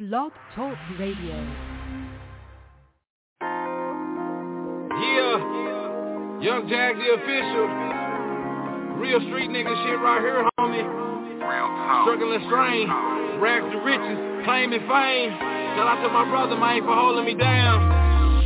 Blog Talk Radio. Yeah, Young Jag the official. Real street nigga shit right here, homie. Struggling strain, rags to riches, claiming fame. Shout out to my brother, man, for holding me down.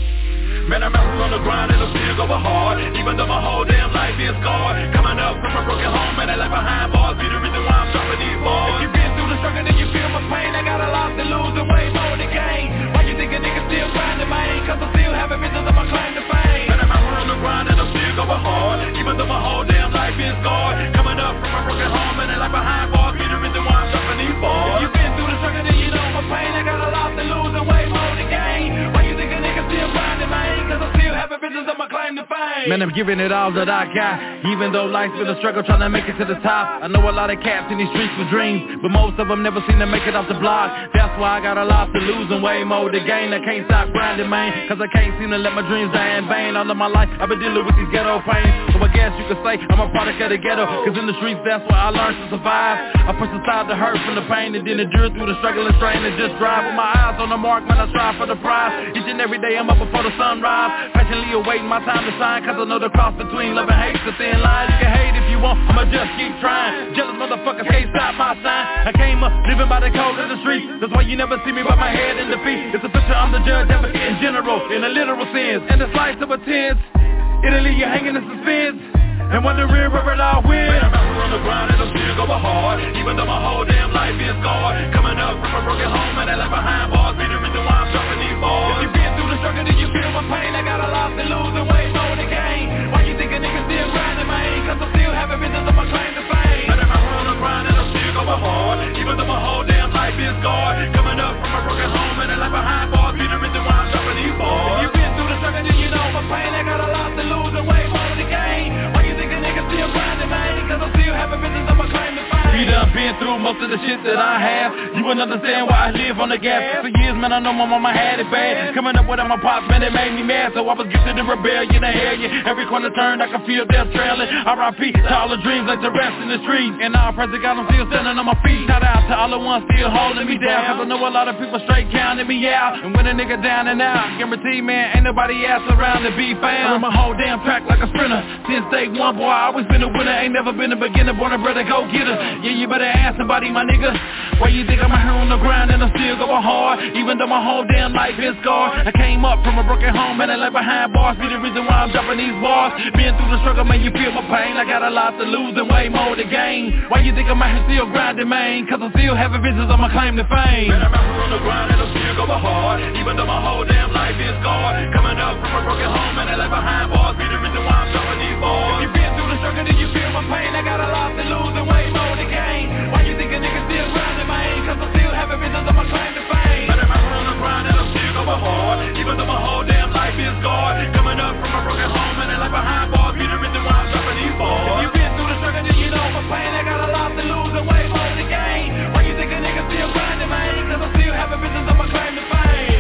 Man, I'm out on the grind and I'm still going hard. Even though my whole damn life is scarred. Coming up from a broken home and I left behind bars. Be the reason why I'm dropping these bars. If you've been through the struggle then you feel my pain. I got a lot to lose and way more to gain. Why you think a nigga still grinding, man? Cause I'm still having visions of my claim to fame. Man, I'm out on the grind and I'm still going hard. Even though my whole damn life is scarred. Coming up from a broken home and I left behind bars. Be the reason why I'm dropping these bars. If you've been through the struggle then you know my pain. I got a lot to lose and way more to gain. Why you think a nigga still grinding, man? Cause I'm still having visions of my claim to fame. Man, I'm giving it all that I got. Even though life's been a struggle trying to make it to the top. I know a lot of cats in these streets with dreams, but most of them never seem to make it off the block. That's why I got a lot to lose and way more to gain. I can't stop grinding, man, cause I can't seem to let my dreams die in vain. All of my life I've been dealing with these ghetto pains. So I guess you could say I'm a product of the ghetto, cause in the streets that's where I learned to survive. I push aside the hurt from the pain and then endure through the struggle and strain and just drive with my eyes on the mark, man, I strive for the prize. Each and every day I'm up before the sunrise, patiently awaiting my time to shine, cause I know the cross between love and hate's a thin line. You can hate if you want, I'ma just keep trying. Jealous motherfuckers can't stop my sign. I came up living by the code of the streets. That's why you never see me with my head in defeat. It's a picture, I'm the judge, advocate in general, in a literal sense. And the slice of a tense, it'll leave you hanging in suspense and wondering where it all went. Man, I'm out on the grind and I'm still going hard. Even though my whole damn life is scarred. Coming up from a broken home and I left behind bars. Be the reason why I'm dropping these bars. If you've been through the struggle then you feel my pain. I got a lot to lose and way more to gain. Why you think a nigga still grinding, man? Cause I'm still having visions of my claim to fame. Man, I'm out on the grind and I'm still going hard. Even though my whole damn life is scarred. Coming up from a broken home and I left behind bars. Be the reason why I'm dropping these bars. If you've been through the struggle then you know my pain. I got a lot to lose and way more to gain. Why you think a nigga still grinding, man? Cause I'm still having visions of my claim to fame. You done been through most of the shit that I have. You wouldn't understand why I live on the gap. For years, man, I know my mama had it bad. Coming up without my pops, man, it made me mad. So I was gifted in rebellion and hellion. Every corner turned, I could feel death trailing. R.I.P. to all the dreams like the rest in the street. And all praise to God, I'm still standing on my feet. Shout out to all the ones still holding me down. Cause I know a lot of people straight counting me out. And when a nigga down and out, guarantee, man, ain't nobody else around to be found. I'm on my whole damn track like a sprinter. Since day one, boy, I always been a winner. Ain't never been a beginner, born a brother, go get her. Yeah, you better ask somebody, my nigga. Why you think I'm out here on the grind and I'm still going hard? Even though my whole damn life is scarred. I came up from a broken home and I left behind bars. Be the reason why I'm dropping these bars. Been through the struggle, man, you feel my pain. I got a lot to lose and way more to gain. Why you think I'm out here still grinding, man? Cause I'm still having visions on my claim to fame. Man, I'm out here on the grind and I'm still going hard. Even though my whole damn life is scarred. Coming up from a broken home and I left behind bars. Be the reason why I'm dropping these bars. If you've been through the struggle then you feel my pain. I got a lot to lose and way more to gain. Why you think a nigga still grinding, man? Cause I'm still having visions of my claim to fame. Man, I'm out here on the grind and I'm still going hard. Even though my whole damn life is scarred. Coming up from a broken home and I left behind bars. Be the reason why I'm dropping these bars. If you've been through the struggle then you know my pain. I got a lot to lose and way more to gain. Why you think a nigga still grinding, man? Cause I'm still having visions of my claim to fame.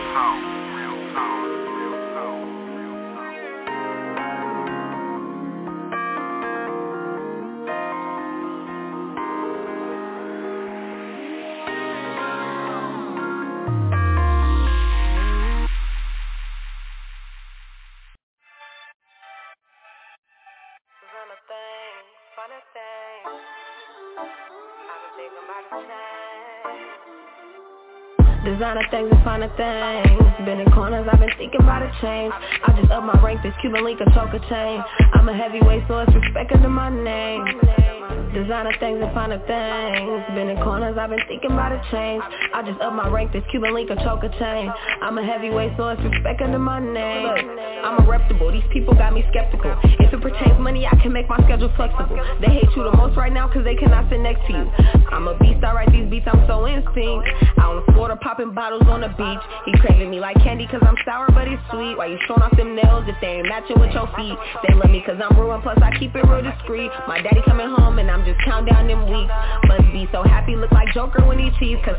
Designer things and finer things. Been in corners, I've been thinking about a change. I just up my rank, this Cuban link, a choker chain. I'm a heavyweight, so it's respect under my name. Designer things and finer things. Been in corners, I've been thinking about a change. I just up my rank, this Cuban link, a choker chain. I'm a heavyweight, so it's respect under my name. Look, I'm a reputable, these people got me skeptical. If it pertains money, I can make my schedule flexible. They hate you the most right now, cause they cannot sit next to you. I'm a beast, I write these beats, I'm so in sync. Out on the Florida, popping bottles on the beach. He craving me like candy, cause I'm sour, but it's sweet. Why you showing off them nails if they ain't matching with your feet? They love me cause I'm ruined, plus I keep it real discreet. My daddy coming home and I'm just counting down them weeks. Must be so happy, look like Joker when he cheats. Cause success is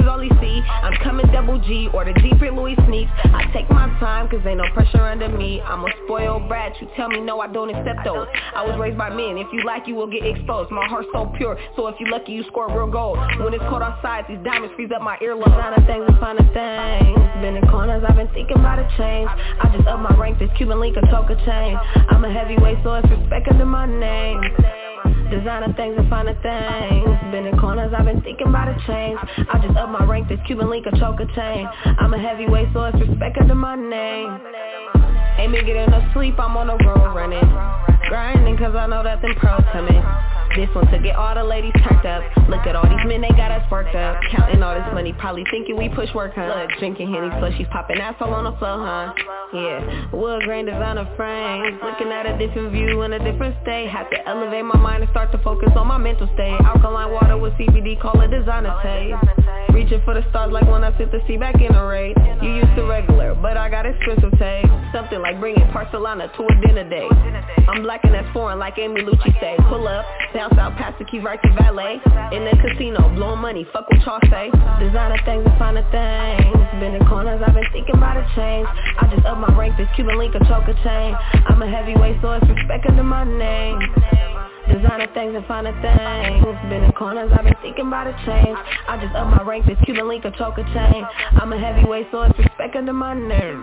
bitches only see I'm coming double G or the Jeep at Louis sneaks. I take my time cause ain't no pressure under me. I'm a spoiled brat, you tell me no, I don't accept those. I was raised by men, if you like you will get exposed. My heart's so pure, so if you lucky you score real gold. When it's cold outside, these diamonds freeze up my earlobe. Not a thing to find a thing. Been in corners, I've been thinking about a change. I just up my rank, this Cuban link, a choker chain. I'm a heavyweight, so it's respect under my name. Designer things and finer things. Been in corners, I've been thinking about a change. I just up my rank, this Cuban link, a choker chain. I'm a heavyweight, so it's respect under my name. Ain't been getting no sleep, I'm on the road running. Grinding cause I know that them pros coming. This one to get all the ladies turned up. Look at all these men, they got us worked up. Counting all this money, probably thinking we push work, huh? Look, drinking Henny slushies, popping asshole on the floor, huh? Yeah, wood grain designer frames. Looking at a different view in a different state. Had to elevate my mind and start to focus on my mental state. Alkaline water with CBD, call it designer taste. Reaching for the stars like when I sit to see back in the race. You used to regular, but I got expensive taste. Something like bringing Barcelona to a dinner date. I'm black and that's foreign like Amy Lucci say. Pull up, bounce out past the key right to valet. In the casino, blowing money, fuck what y'all say. Designer things and finer things. Been in corners, I've been thinking about a change. I just up my rank, this Cuban link, a choker chain. I'm a heavyweight, so it's respect under my name. Designer things and finer things. Been in corners, I've been thinking about a change. I just up my rank, this Cuban link, a choker chain. I'm a heavyweight, so it's respect under my name.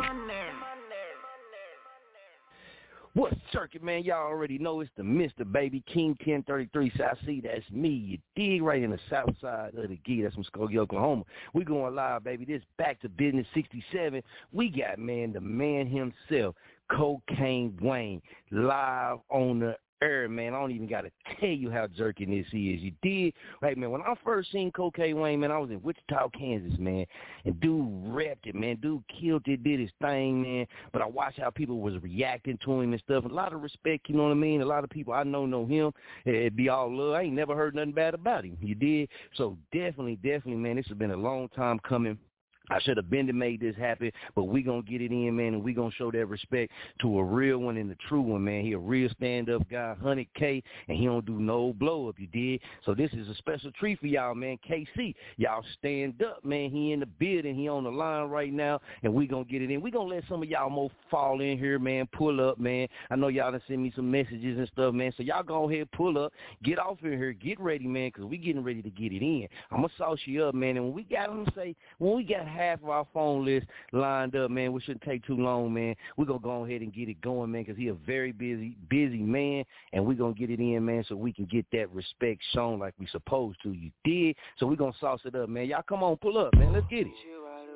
What's circuit, man? Y'all already know it's the Mr. Baby King 1033 South Sea. That's me. You dig, right in the south side of the Gee. That's from Skokie, Oklahoma. We going live, baby. This Back to Business 67. We got, man, the man himself, Cocaine Wayne, live on the air, man. I don't even got to tell you how jerking this is. You did? Right, man. When I first seen Cocaine Wayne, man, I was in Wichita, Kansas, man. And dude repped it, man. Dude killed it, did his thing, man. But I watched how people was reacting to him and stuff. A lot of respect, you know what I mean? A lot of people I know him. It'd be all love. I ain't never heard nothing bad about him. You did? So definitely, man, this has been a long time coming. I should have been to made this happen, but we going to get it in, man, and we going to show that respect to a real one and the true one, man. He a real stand-up guy, 100K, and he don't do no blow-up, you did. So this is a special treat for y'all, man. KC, y'all stand up, man. He in the building. He on the line right now, and we going to get it in. We going to let some of y'all more fall in here, man, pull up, man. I know y'all done send me some messages and stuff, man, so y'all go ahead, pull up, get off in here, get ready, man, because we getting ready to get it in. I'm going to sauce you up, man, and when we got half of our phone list lined up, man, we shouldn't take too long, man. We're going to go ahead and get it going, man, because he a very busy man, and we're going to get it in, man, so we can get that respect shown like we supposed to. You did? So we're going to sauce it up, man. Y'all come on, pull up, man. Let's get it.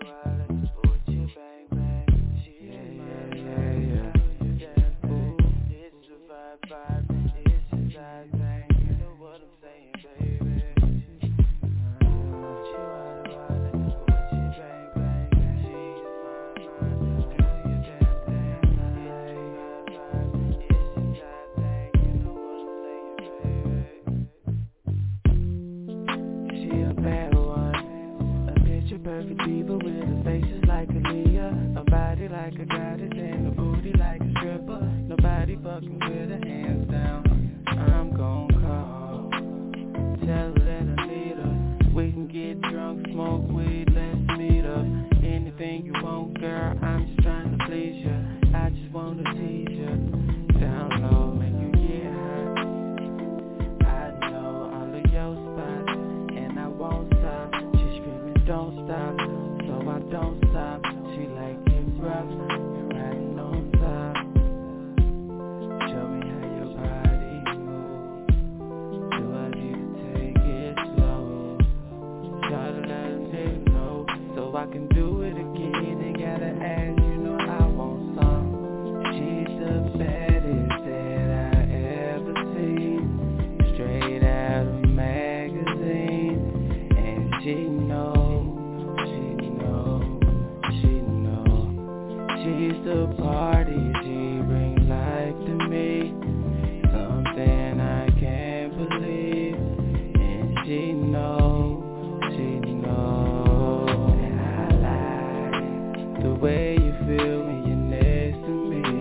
Perfect diva with a face just like Aaliyah, a body like a goddess and a booty like a stripper. Nobody fucking with her, hands down. I'm gon' call, tell her that I need her. We can get drunk, smoke weed, let's meet up. Anything you want, girl, I'm just trying to please you. I just wanna tease you. Down low, make you get high. I know all of your spots, and I won't stop. Don't stop, so I don't stop. She like it rough, you're riding on top. Show me how your body moves. Do I need to take it slow? Try to let it know, so I can do it again. They gotta ask, you know I want some. She's the baddest that I ever seen. Straight out of a magazine, and she knows. She's the party, she brings life to me. Something I can't believe. And she knows. And I like the way you feel when you're next to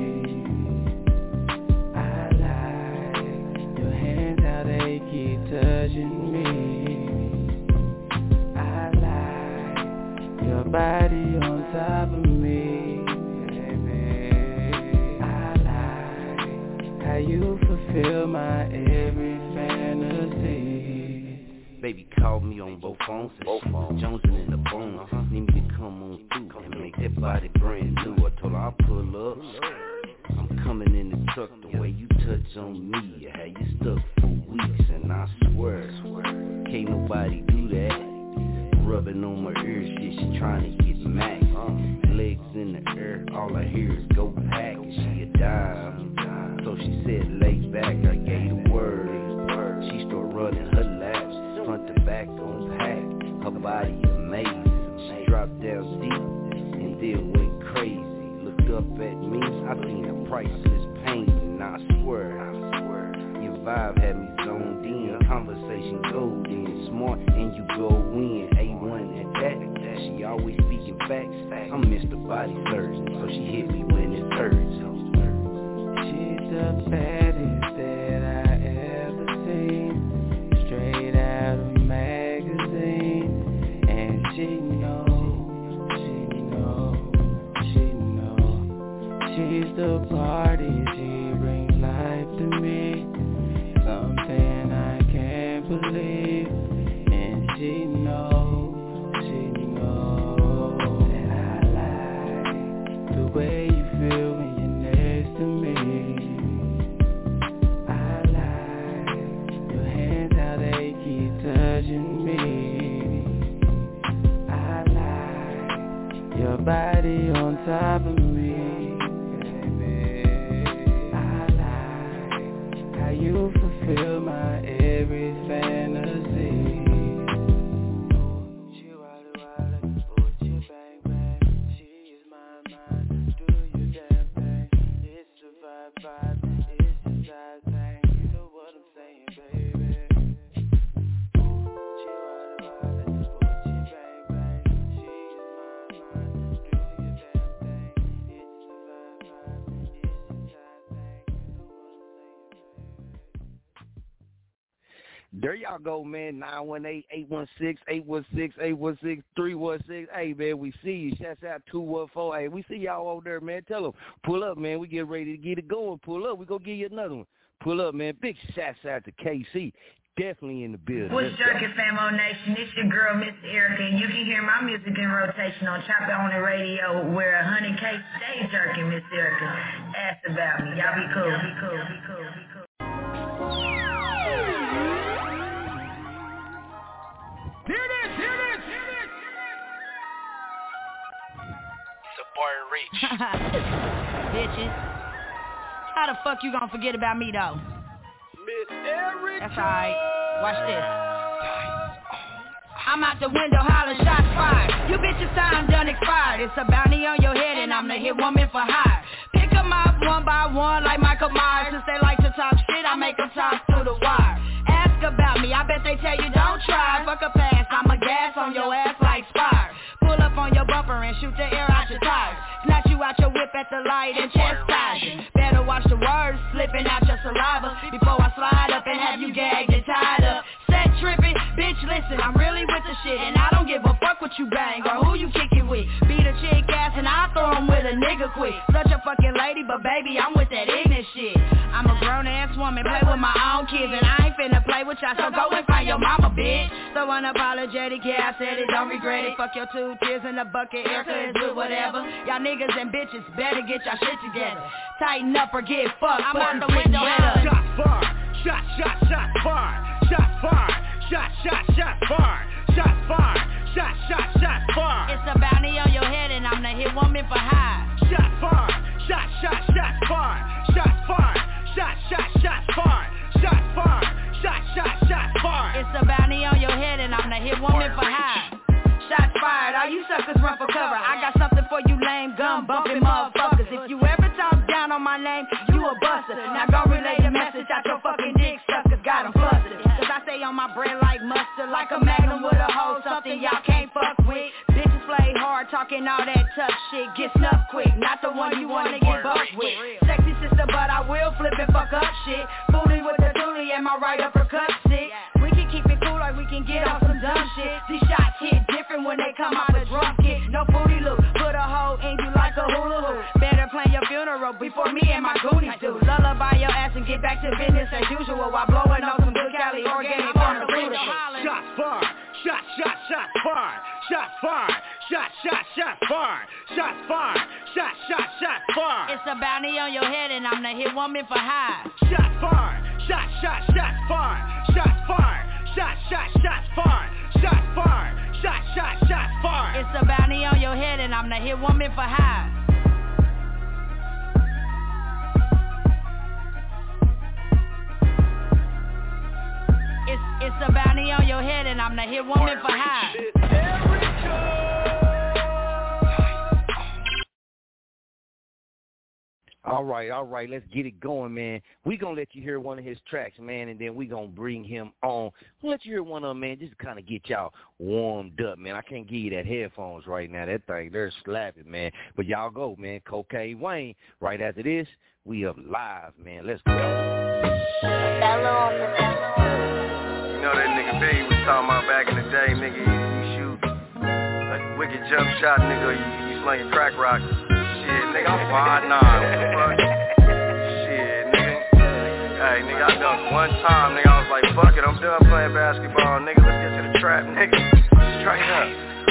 me. I like your hands, how they keep touching me. I like body on top of me, baby. I like how you fulfill my every fantasy. Baby called me on both phones, Jonesing in the phone. Need me to come on through and make that body brand new. I told her I'll pull up. I'm coming in the truck, the way you touch on me, I had you stuck for weeks, and I swear, can't nobody do that. Rubbing on my ear, shit, she trying to get max. Legs in the air, all I hear is go pack, and she a dime. So she said lay back, I gave the word. She started running her laps, front to back on pack. Her body amazing. She dropped down deep and then went crazy. Looked up at me, I seen a priceless painting. I swear, your vibe had me zoned in. Conversation golden, smart and you go in. A1 at that, she always speaking facts. I'm Mr. Body Surgeon, so she hit me when it hurts. She's the baddest that I ever seen, straight out of magazine. And she she's the party, she brings life to me, something I can't believe. And she knows that I like the way you feel when you're next to me. I like your hands, how they keep touching me. I like your body on top of me. You fulfill my every fantasy. She walla walla, put your bang bang. She is my mind, do your damn thing. It's the vibe, it's the side thing. You know what I'm saying, baby. She walla walla, put your bang bang. She is my mind, do your damn thing. It's the vibe, it's the side thing. There y'all go, man. 918-816-816-816-316. Hey, man, we see you. Shouts out 214. Hey, we see y'all over there, man. Tell them, pull up, man. We get ready to get it going. Pull up. We gonna give you another one. Pull up, man. Big shouts out to KC. Definitely in the building. What's jerking, Famo Nation? It's your girl, Miss Erica, and you can hear my music in rotation on Chop It On The Radio, where 100K stay jerking, Miss Erica. Ask about me. Y'all be cool, be cool, be cool, be cool. Hear this! It's a boy Reach. Bitches. How the fuck you gonna forget about me, though? Miss Erica. That's alright. Watch this. I'm out the window hollering shots fired. You bitches time done expired. It's a bounty on your head and I'm the hit woman for hire. Pick them up one by one like Michael Myers. Since they like to talk shit, I make them talk through the wire. Ask about me, I bet they tell you don't try. Fuck a pass, I'm a gas on your ass like Spire. Pull up on your bumper and shoot the air out your tires. Snatch you out your whip at the light and chastise you. Better watch the words slipping out your saliva before I slide up and have you gagged and tied up. Set tripping, bitch listen, I'm really with the shit. And I don't give a fuck what you bang or who you kick it with. Beat a chick ass and I throw him with a nigga quick. Such a fucking lady, but baby, I'm with that ignorant shit. I'm a grown ass woman, play with my own kids. And I ain't finna play with y'all, so go and find your mama, bitch. So unapologetic, yeah, I said it, don't regret it. Fuck your 2 tears in the bucket, Erica is good, whatever. Y'all niggas and bitches better get y'all shit together. Tighten up or get fucked. I'm out the window. Shots fired. Shots fired. Shots fired. Shots fired. Shots fired. Shots fired. It's a bounty on your head and I'm the hit woman for hire. Shots fired. Shots fired. Shots fired. Shots fired. It's a bounty on your head and I'm the hit woman for hire. Shots fired, all you suckers run for cover. I got something for you lame gun bumping motherfuckers. If you ever talk down on my name, you a buster. Now go relay the message out your fucking dick suckers. Got 'em flustered. Cause I stay on my bread like mustard, like a magnum with a hole, something y'all can't fuck with. Bitches play hard, talking all that tough shit. Get snuffed quick, not the one you wanna get bucked with. Sexy sister, but I will flip and fuck up shit. Booty with the duty and my right uppercut sick. We can keep it cool like we can get off some dumb shit. These shots hit different when they come out the drum kit. no booty loop. Put a hole in you like a hula hoop. Better plan your funeral before me and my goonies do. Lullaby your ass and get back to business as usual while blowing on some good Cali organic pharmaceuticals. Shots fired, shots fired, shots fired, shots fired, shots fired, shots fired. It's a bounty on your head and I'm the hit woman for hire. Shots fired, shots fired, shots fired, shots fired, shots fired. It's a bounty on your head and I'm the hit woman for hire. It's a bounty on your head and I'm the hit woman for hire. All right, let's get it going, man. We gonna let you hear one of his tracks, man, and then we gonna bring him on. We'll let you hear one of them, man, just to kind of get y'all warmed up, man. I can't give you that headphones right now. That thing, they're slapping, man. But y'all go, man. Cocaine Wayne. Right after this, we up live, man. Let's go. You know that nigga Biggie was talking about back in the day, nigga, you shoot a wicked jump shot, nigga, you sling a crack rock. Shit, nigga, I'm 5'9", what the fuck? Shit, nigga. Hey, nigga, I dunked one time, nigga, I was like, fuck it, I'm done playing basketball, nigga, let's get to the trap, nigga. Straight up.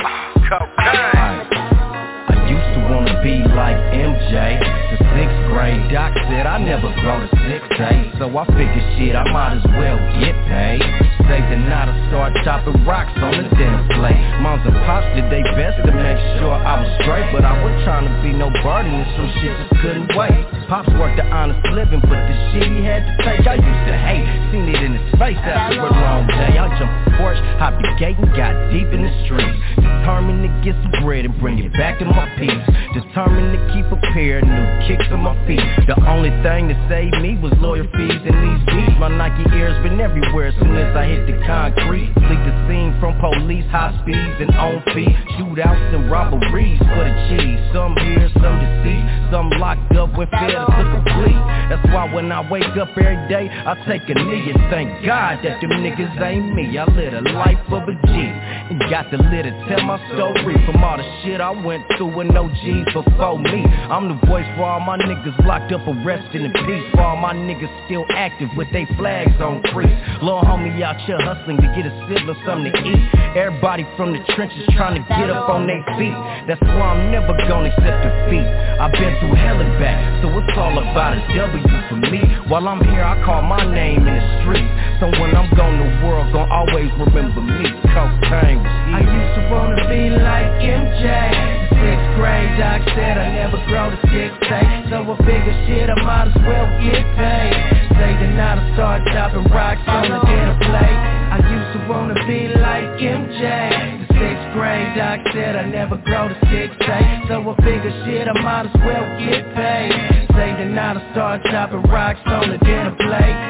Cocaine. I used to wanna be like MJ. The 6th grade doc said I never grow to 6'8", so I figured shit, I might as well get paid. Saved the night to start chopping rocks on the dinner plate. Moms and pops did they best to make sure I was straight, but I wasn't trying to be no burden and some shit just couldn't wait. Pops worked the honest living, but the shit he had to take I used to hate. Seen it in his face after a long day. I jumped the porch, hopped the gate and got deep in the streets. Determined to get some bread and bring it back to my peeps. Determined to keep a pair of new kicks on my feet. The only thing that saved me was lawyer fees and these beats. My Nike ears been everywhere as soon as I hit the concrete. Fleet the scene from police, high speeds and on feet. Shootouts and robberies for the cheese. Some here, some deceased, some locked up when failed to took a plea. That's why when I wake up every day, I take a knee and thank God that them niggas ain't me. I live a life of a G and got the lit to tell my story from all the shit I went through with no G's before me. I'm the voice for all my niggas locked up, arrested in peace. For all my niggas still active with they flags on crease. Lil' homie out here hustling to get a sibling something to eat. Everybody from the trenches trying to get up on their feet. That's why I'm never gonna accept defeat. I've been through hell and back, so it's all about a W for me. While I'm here, I call my name in the street. So when I'm gone, the world gon' always remember me. Cocaine was here. I used to wanna be like MJ. 6th grade doc said I never grow to 6'8", so I figured shit, I might as well get paid. Say the night I start chopping rocks on the dinner plate. I used to wanna be like MJ. The 6th grade doc said I never grow to 6'8", so I figured shit, I might as well get paid. Say the night I start chopping rocks on the dinner plate.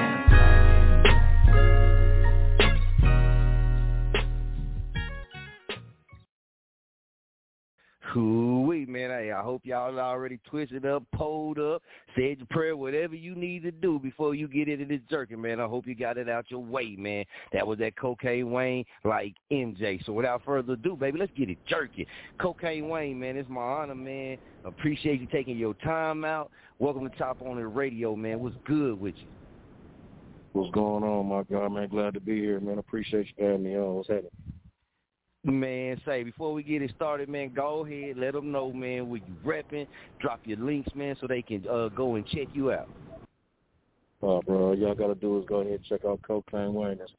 Hoo-wee, man. Hey, I hope y'all already twisted up, pulled up, said your prayer, whatever you need to do before you get into this jerky, man. I hope you got it out your way, man. That was that Cocaine Wayne like MJ. So without further ado, baby, let's get it jerky. Cocaine Wayne, man, it's my honor, man. Appreciate you taking your time out. Welcome to Top on the Radio, man. What's good with you? What's going on, my God, man? Glad to be here, man. Appreciate you having me on. What's happening? Man, say, before we get it started, man, go ahead, let them know, man, where you repping, drop your links, man, so they can go and check you out. Bro, all y'all got to do is go ahead and check out Cocaine Wayne. That's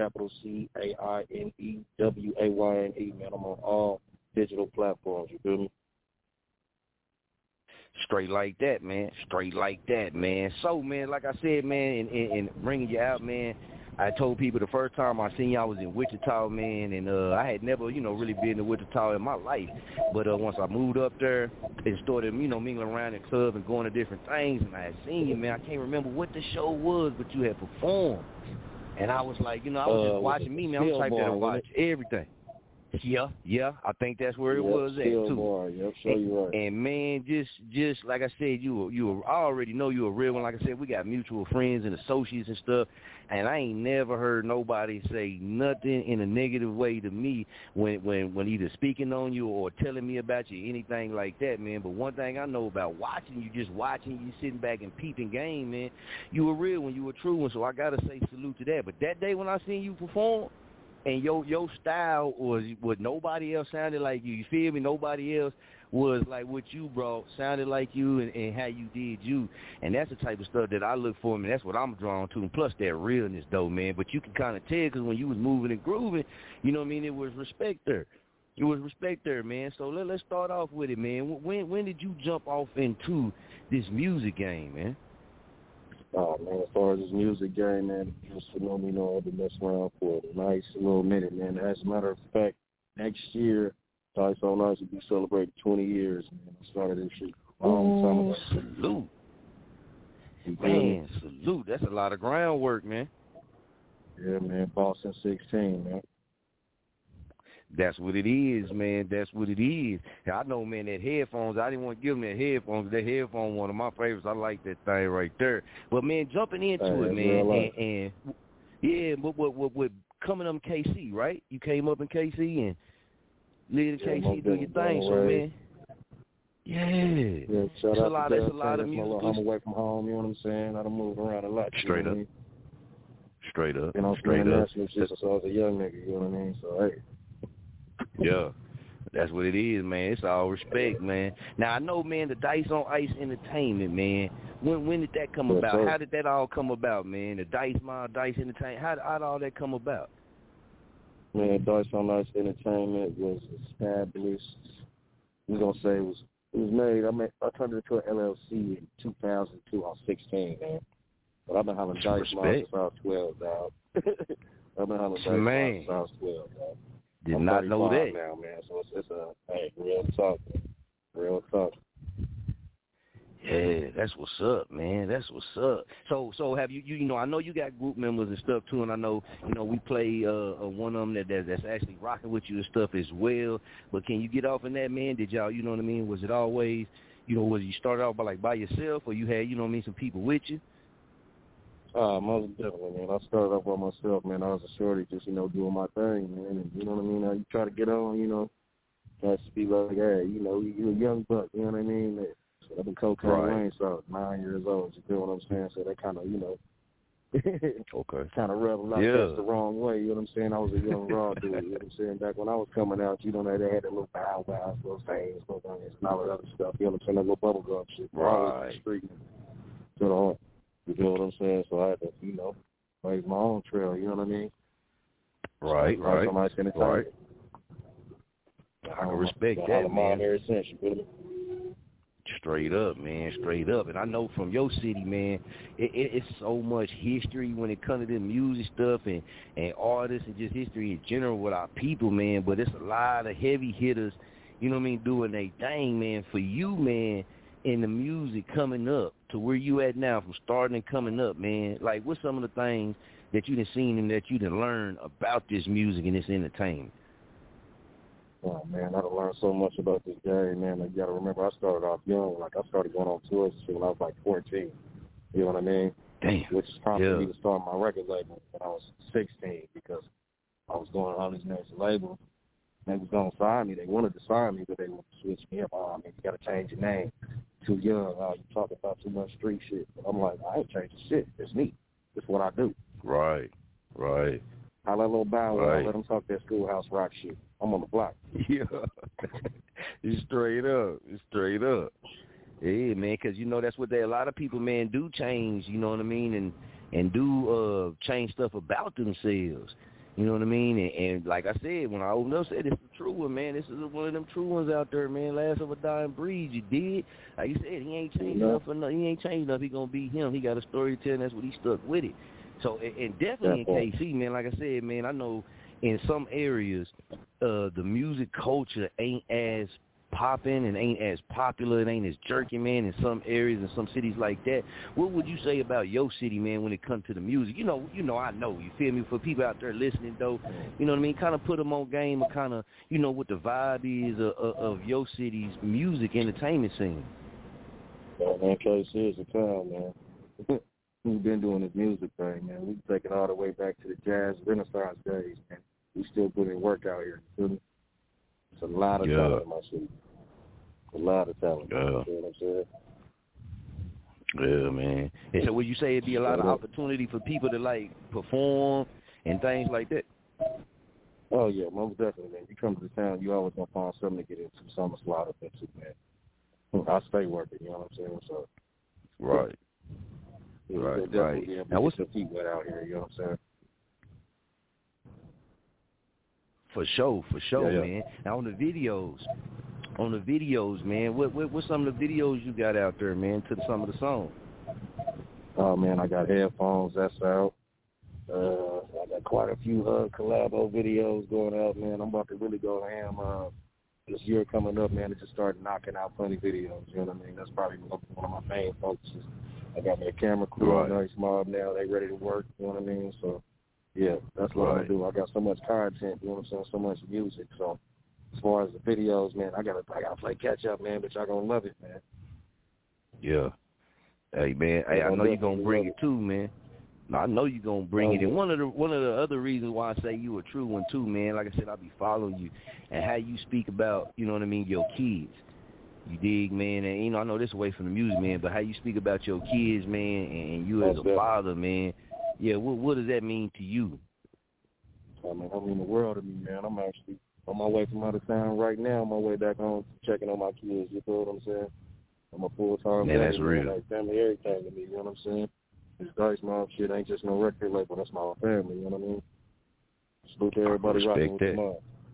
KOCAINEWAYNE, man. I'm on all digital platforms, you feel me? Straight like that, man. Straight like that, man. So, man, like I said, man, and bringing you out, man, I told people the first time I seen you, I was in Wichita, man, and I had never, really been to Wichita in my life. But once I moved up there and started, mingling around in clubs and going to different things, and I had seen you, man, I can't remember what the show was, but you had performed. And I was like, I was just watching me, man. I'm the type that watch everything. Yeah, I think that's where it was at too. Yep, sure you're right. And man, just like I said, I already know you a real one. Like I said, we got mutual friends and associates and stuff, and I ain't never heard nobody say nothing in a negative way to me when either speaking on you or telling me about you, anything like that, man. But one thing I know about watching you, just watching you sitting back and peeping game, man, you a real one, you a true one. So I gotta say salute to that. But that day when I seen you perform, and your style was what nobody else sounded like you. You feel me? Nobody else was like what you brought, sounded like you, and how you did you. And that's the type of stuff that I look for, man. That's what I'm drawn to. And plus that realness, though, man. But you can kind of tell because when you was moving and grooving, you know what I mean, it was respect there. It was respect there, man. So let's start off with it, man. When did you jump off into this music game, man? Oh, man, as far as this music game, man, just to know me, I've been messing around for a nice little minute, man. As a matter of fact, next year, Dice on Ice will be celebrating 20 years, man. I started this shit a long time ago. Salute. Man, salute. That's a lot of groundwork, man. Yeah, man, Boston 16, man. That's what it is, man. That's what it is. I know, man, that headphones, I didn't want to give them that headphones. That headphone, one of my favorites. I like that thing right there. But, man, jumping into it, man, and yeah, but coming up in KC, right? You came up in KC and lived in KC, do your thing, so, man. Yeah. Shout out to that's a lot of music. I'm away from home, you know what I'm saying? I done moved around a lot. Straight up. Straight up. You know, straight up. Since I was a young nigga, you know what I mean? So, hey. Yeah, that's what it is, man. It's all respect, man. Now, I know, man, the Dice on Ice Entertainment, man. When did that come about? How did that all come about, man? The Dice Entertainment, how did all that come about? Man, Dice on Ice Entertainment was established, we're going to say it was made, I turned it into an LLC in 2002. I was 16, man. But I've been having Dice since I was 12, dog. I've been having Dice since I was 12, dog. Did not know that. Now, man. So it's real talk. Real talk. Yeah, that's what's up, man. That's what's up. So have you I know you got group members and stuff too, and I know, we play one of them that's actually rocking with you and stuff as well. But can you get off in that, man? Did y'all, you know what I mean? Was it always, was you started out by yourself, or you had, some people with you? Most definitely, man. I started off by myself, man. I was a shorty, just, doing my thing, man. And, you know what I mean? You try to get on, try to be like, hey, you're a young buck, you know what I mean? So I've been cocaine lane, so 9 years old, you feel what I'm saying? So they kind of, okay. kind of rubbed a lot of the wrong way, you know what I'm saying? I was a young raw dude, you know what I'm saying? Back when I was coming out, they had the little bow wows, little things, little things, and all that other stuff, you know what I'm saying? That little bubble gum shit. Right. Street to the heart. You know what I'm saying? So I had to, blaze my own trail, you know what I mean? Right. I can respect that, man. Ever since, you feel me? Straight up, man, straight up. And I know from your city, man, it's so much history when it comes to the music stuff and artists and just history in general with our people, man. But it's a lot of heavy hitters, you know what I mean, doing their thing, man. For you, man, in the music coming up to where you at now, from starting and coming up, man, like what's some of the things that you done seen and that you done learned about this music and this entertainment? Oh, man, I done learned so much about this game, man. Like, you got to remember, I started off young. Like, I started going on tours when I was like 14. You know what I mean? Damn. Which is prompted me to start my record label when I was 16 because I was going on all these major labels. They was going to sign me. They wanted to sign me, but they would switch me up. Oh, man, you got to change your name. Too young. Oh, you talking about too much street shit. But I'm like, I ain't changing shit. It's me. It's what I do. Right. I let little bow wow. Let them talk that schoolhouse rock shit. I'm on the block. Yeah. It's straight up. Yeah, man, because, that's what a lot of people, man, do change, you know what I mean, and do change stuff about themselves. You know what I mean? And like I said, when I opened up, said, it's the true one, man. This is one of them true ones out there, man. Last of a dying breed. You did. Like you said, he ain't changed enough for nothing. He ain't changed enough. He going to be him. He got a story to tell, and that's what he stuck with it. So, and definitely in KC, man, like I said, man, I know in some areas the music culture ain't as popping and ain't as popular, it ain't as jerky, man, in some areas and some cities like that. What would you say about your city, man, when it comes to the music? I know, you feel me? For people out there listening, though, you know what I mean? Kind of put them on game or kind of, what the vibe is of your city's music entertainment scene. Yeah, man, KC is a town, man. We've been doing this music thing, man. We've taken all the way back to the jazz renaissance days, man. We still put in work out here, you feel me? It's a lot of talent in my city. A lot of talent. You know what I'm saying? Yeah, man. And so would you say it'd be a lot of opportunity for people to, like, perform and things like that? Oh, yeah, most definitely, man. You come to the town, you always going to find something to get into, something to slide up into, man. I stay working, you know what I'm saying? So, right. Yeah, Right. Now, what's your feet wet out here, you know what I'm saying? For sure, man. Now, on the videos, man, what some of the videos you got out there, man, to some of the songs? Oh, man, I got Headphones, that's out. I got quite a few collabo videos going out, man. I'm about to really go ham this year coming up, man, to just start knocking out funny videos, you know what I mean? That's probably one of my main focuses. I got me a camera crew on Nice Mob now. They ready to work, you know what I mean? So, yeah, that's what I'm going to do. I got so much content, you know what I'm saying, so much music. So, as far as the videos, man, I gotta play catch up, man, but y'all going to love it, man. Yeah. Hey, man, I know you're going to bring it too, man. No, I know you're going to bring it. And one of the other reasons why I say you a true one too, man, like I said, I'll be following you and how you speak about, you know what I mean, your kids. You dig, man, and, I know this away from the music, man, but how you speak about your kids, man, and you as a father, man, yeah, what does that mean to you? I mean the world to me, man. I'm actually on my way from out of town right now, on my way back home, checking on my kids, you know what I'm saying? I'm a full-time man, that's real. Like family, everything to me, you know what I'm saying? This Dice Mob shit ain't just no record label, that's my family, you know what I mean? Salute to everybody rocking with the mob.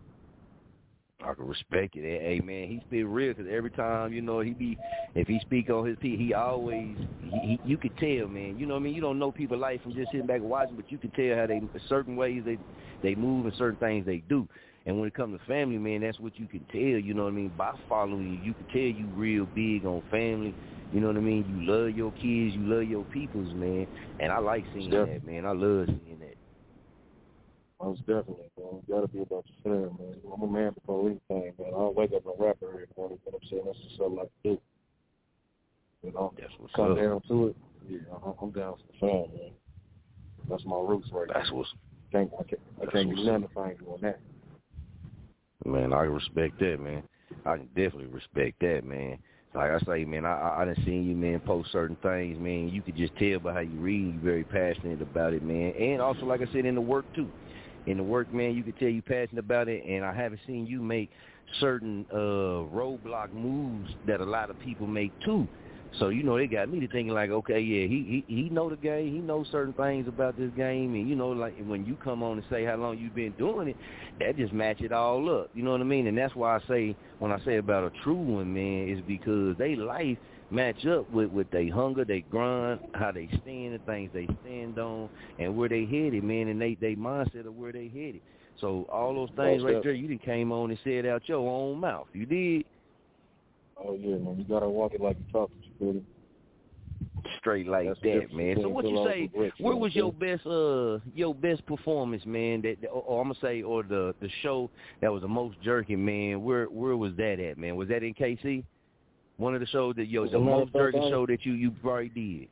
I can respect it. Hey, man, he spit real because every time, if he speak on his piece, he always, you could tell, man. You know what I mean? You don't know people's life from just sitting back and watching, but you can tell how certain ways they move and certain things they do. And when it comes to family, man, that's what you can tell, you know what I mean? By following you can tell you real big on family. You know what I mean? You love your kids, you love your peoples, man. And I like seeing that, man. I love seeing that. Most definitely, man. You gotta be about your family, man. I'm a man before anything, man. I don't wake up and rap every morning, you know what I'm saying? That's just something I can do. You know? That's what's come up. down to it. Yeah, I'm down for the family, man. That's my roots right That's now. what's I can't do nothing if I ain't doing that. Man, I respect that, man. I can definitely respect that, man. Like I say, man, I done seen you, man, post certain things, man. You could just tell by how you read, you're very passionate about it, man. And also, like I said, in the work, too. In the work, man, you could tell you're passionate about it, and I haven't seen you make certain roadblock moves that a lot of people make, too. So, they got me to thinking like, okay, yeah, he know the game. He knows certain things about this game. And, like when you come on and say how long you've been doing it, that just match it all up. You know what I mean? And that's why I say, when I say about a true one, man, is because they life match up with their hunger, they grind, how they stand, the things they stand on, and where they headed, man, and they mindset of where they headed. So all those things right there, you done came on and said out your own mouth. You did? Oh, yeah, man. You got to walk it like you're talking, you feel it? Straight like that, man. So what you say, where was your best performance, man, or I'm going to say, or the show that was the most jerky, man, where was that at, man? Was that in KC? One of the shows that, the most jerky show that you probably did?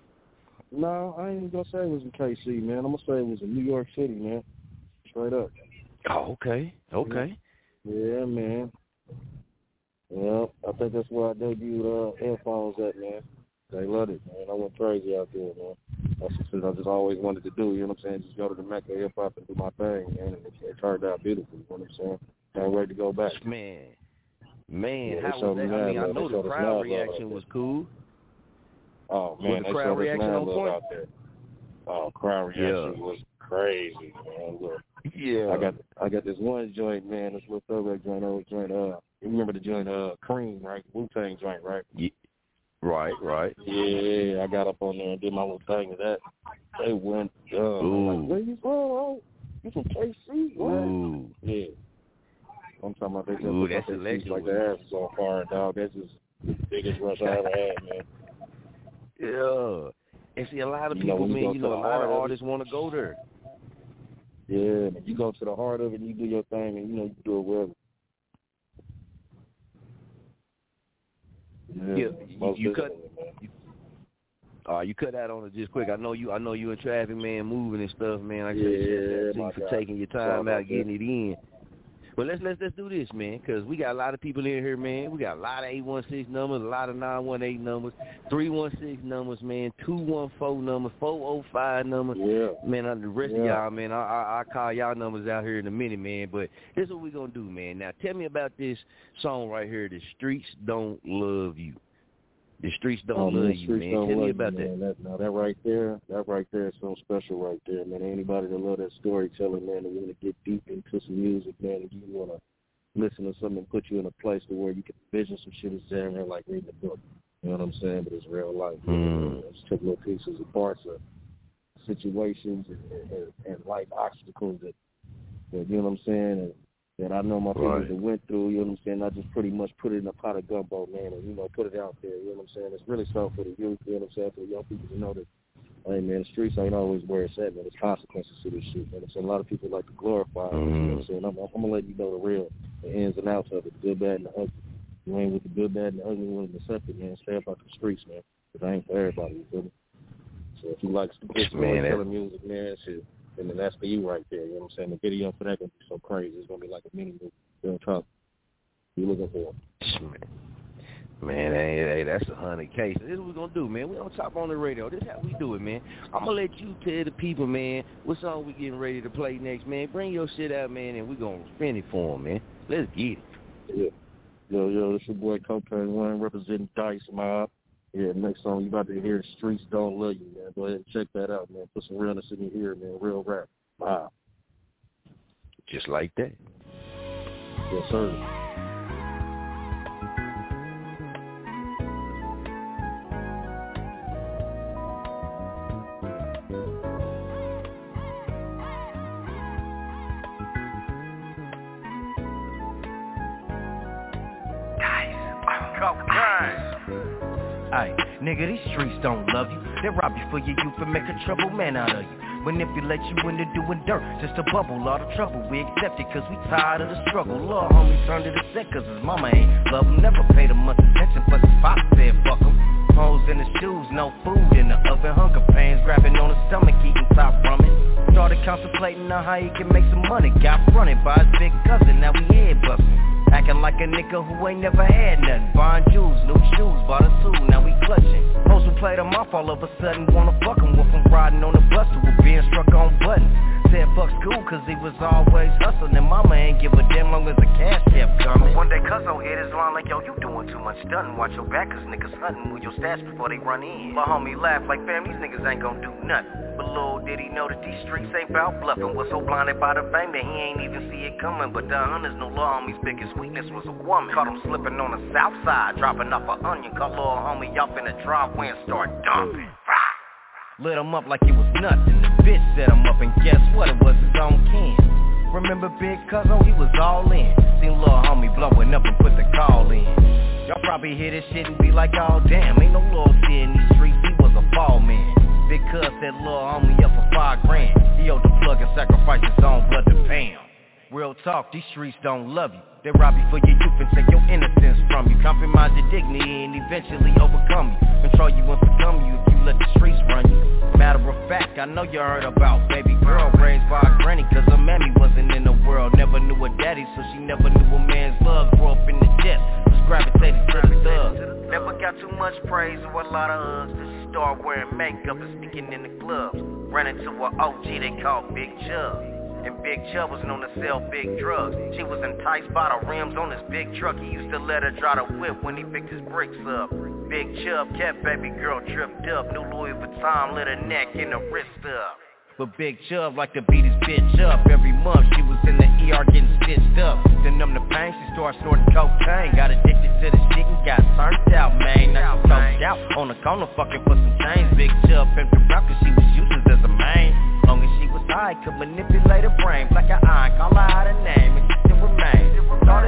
No, I ain't even going to say it was in KC, man. I'm going to say it was in New York City, man. Straight up. Oh, okay. Yeah, man. Yeah, I think that's where I debuted Headphones at, man. They loved it, man. I went crazy out there, man. That's what I just always wanted to do, you know what I'm saying? Just go to the Mecca hip-hop and do my thing, man. And it turned out beautiful, you know what I'm saying? Can't wait to go back. Man, yeah, how was that? I mean, I know the crowd reaction was cool. Oh, man, they showed us mad love out there. Oh, crowd reaction was crazy, man. Look. Yeah. I got this one joint, man, this little throwback joint, you remember the joint, Cream, right? Wu-Tang joint, right? Yeah. Right. Yeah, I got up on there and did my little thing of that. They went, Ooh. like, where you from? Oh, you from KC? What? Ooh. Yeah. I'm talking about they just Ooh, look that's at their feet like electric. their ass is on fire, dog. That's just the biggest rush I ever had, man. Yeah. And see, a lot of people, man, a lot of artists want to go there. Yeah, man, you go to the heart of it and you do your thing, and you do it well. Yeah, you cut. You cut out on it just quick. I know you in traffic, man, moving and stuff, man. I say you for taking your time out, getting it in. But let's do this, man, because we got a lot of people in here, man. We got a lot of 816 numbers, a lot of 918 numbers, 316 numbers, man, 214 numbers, 405 numbers. Yeah. Man, the rest of y'all, man, I'll call y'all numbers out here in a minute, man. But this is what we're going to do, man. Now, tell me about this song right here, The Streets Don't Love You. The Streets Don't Love You, man. Tell me about that. That right there is so special right there, man. Anybody that love that storytelling, man, that want to get deep into some music, man, and you want to listen to something and put you in a place to where you can vision some shit that's there, man, like reading a book. You know what I'm saying? But it's real life. Just took little pieces and parts of situations and life obstacles that you know what I'm saying, and that I know my people that went through, you know what I'm saying, I just pretty much put it in a pot of gumbo, man, and, put it out there, you know what I'm saying. It's really something for the youth, you know what I'm saying, for the young people to know that, hey, man, the streets ain't always where it's at, man. There's consequences to this shit, man. So a lot of people like to glorify it, you know what I'm saying. I'm going to let you know the ins and outs of it, the good, bad, and the ugly. You ain't with the good, bad, and the ugly one, accept it, man. Stay up out the streets, man, because I ain't for everybody, you feel me? So if you like storytelling music, man, shit, and then that's for you right there, you know what I'm saying? The video for that going to be so crazy. It's going to be like a mini movie. Real talk. You looking for it? Man, hey, that's 100K. So this is what we're going to do, man. We on Top on the Radio. This is how we do it, man. I'm going to let you tell the people, man, what song we getting ready to play next, man. Bring your shit out, man, and we're going to spin it for them, man. Let's get it. Yeah. Yo, this your boy Cocaine One representing Dice Mob. Yeah, next song you about to hear, Streets Don't Love You, man. Go ahead and check that out, man. Put some realness in your ear, man. Real rap. Wow. Just like that. Yes, sir. Aye, nigga, these streets don't love you. They rob you for your youth and make a trouble man out of you. Manipulate you into doing dirt, just a bubble, all the trouble. We accept it cause we tired of the struggle. Lord, homie turned to the set cause his mama ain't love him. Never paid him much attention, plus his pop said fuck him. Hoes in the shoes, no food in the oven. Hunger pains, grabbing on his stomach, eating top ramen. Started contemplating on how he can make some money. Got fronted by his big cousin, now we head bustin'. Acting like a nigga who ain't never had nothing. Buying jewels, new shoes, bought a suit, now we clutching. Hoes who played him off all of a sudden wanna fuck him. Went from riding on the bus to being struck on buttons. Said fuck school cause he was always hustling. And mama ain't give a damn long as the cash kept coming. One day cuzzo hit his line like, yo, you doing too much stunting. Watch your back cause niggas hunting with your stats before they run in. My homie laughed like, fam, these niggas ain't gon' do nothing. But little did he know that these streets ain't bout bluffing. Was so blinded by the fame that he ain't even see it coming. But the hunters no law homie's biggest weakness was a woman. Caught him slipping on the south side, dropping off an onion. Caught little homie off in the driveway and start dumping. Lit him up like it was nothing. The bitch set him up and guess what? It was his own kin. Remember Big Cuzzo? He was all in. Seen little homie blowing up and put the call in. Y'all probably hear this shit and be like, oh damn, ain't no loyalty in these streets. He was a fall man. Big Cuz said little homie up for $5 grand. He owed the plug and sacrificed his own blood to pay him. Real talk, these streets don't love you. They rob you for your youth and take your innocence from you. Compromise your dignity and eventually overcome you. Control you and become you if you let the streets run you. Matter of fact, I know you heard about baby girl raised by a granny cause her mammy wasn't in the world. Never knew her daddy so she never knew a man's love. Grew up in the jet, just gravitated to the thugs. Never got too much praise or a lot of hugs. Till she started wearing makeup and speaking in the clubs. Ran into an OG they called Big Chubb. And Big Chubb was known to sell big drugs. She was enticed by the rims on his big truck. He used to let her drive the whip when he picked his bricks up. Big Chubb kept baby girl tripped up. New Louis Vuitton lit her neck and her wrist up. But Big Chubb liked to beat his bitch up. Every month she was in the ER getting stitched up. To numb the pain she started snorting cocaine. Got addicted to the shit and got turned out, man. Now she choked out on the corner fucking for some change. Big Chubb pimped her out cause she was useless as a man. Long as she was high, could manipulate her brain. Black her eye, call her out her name, and she still remained. Thought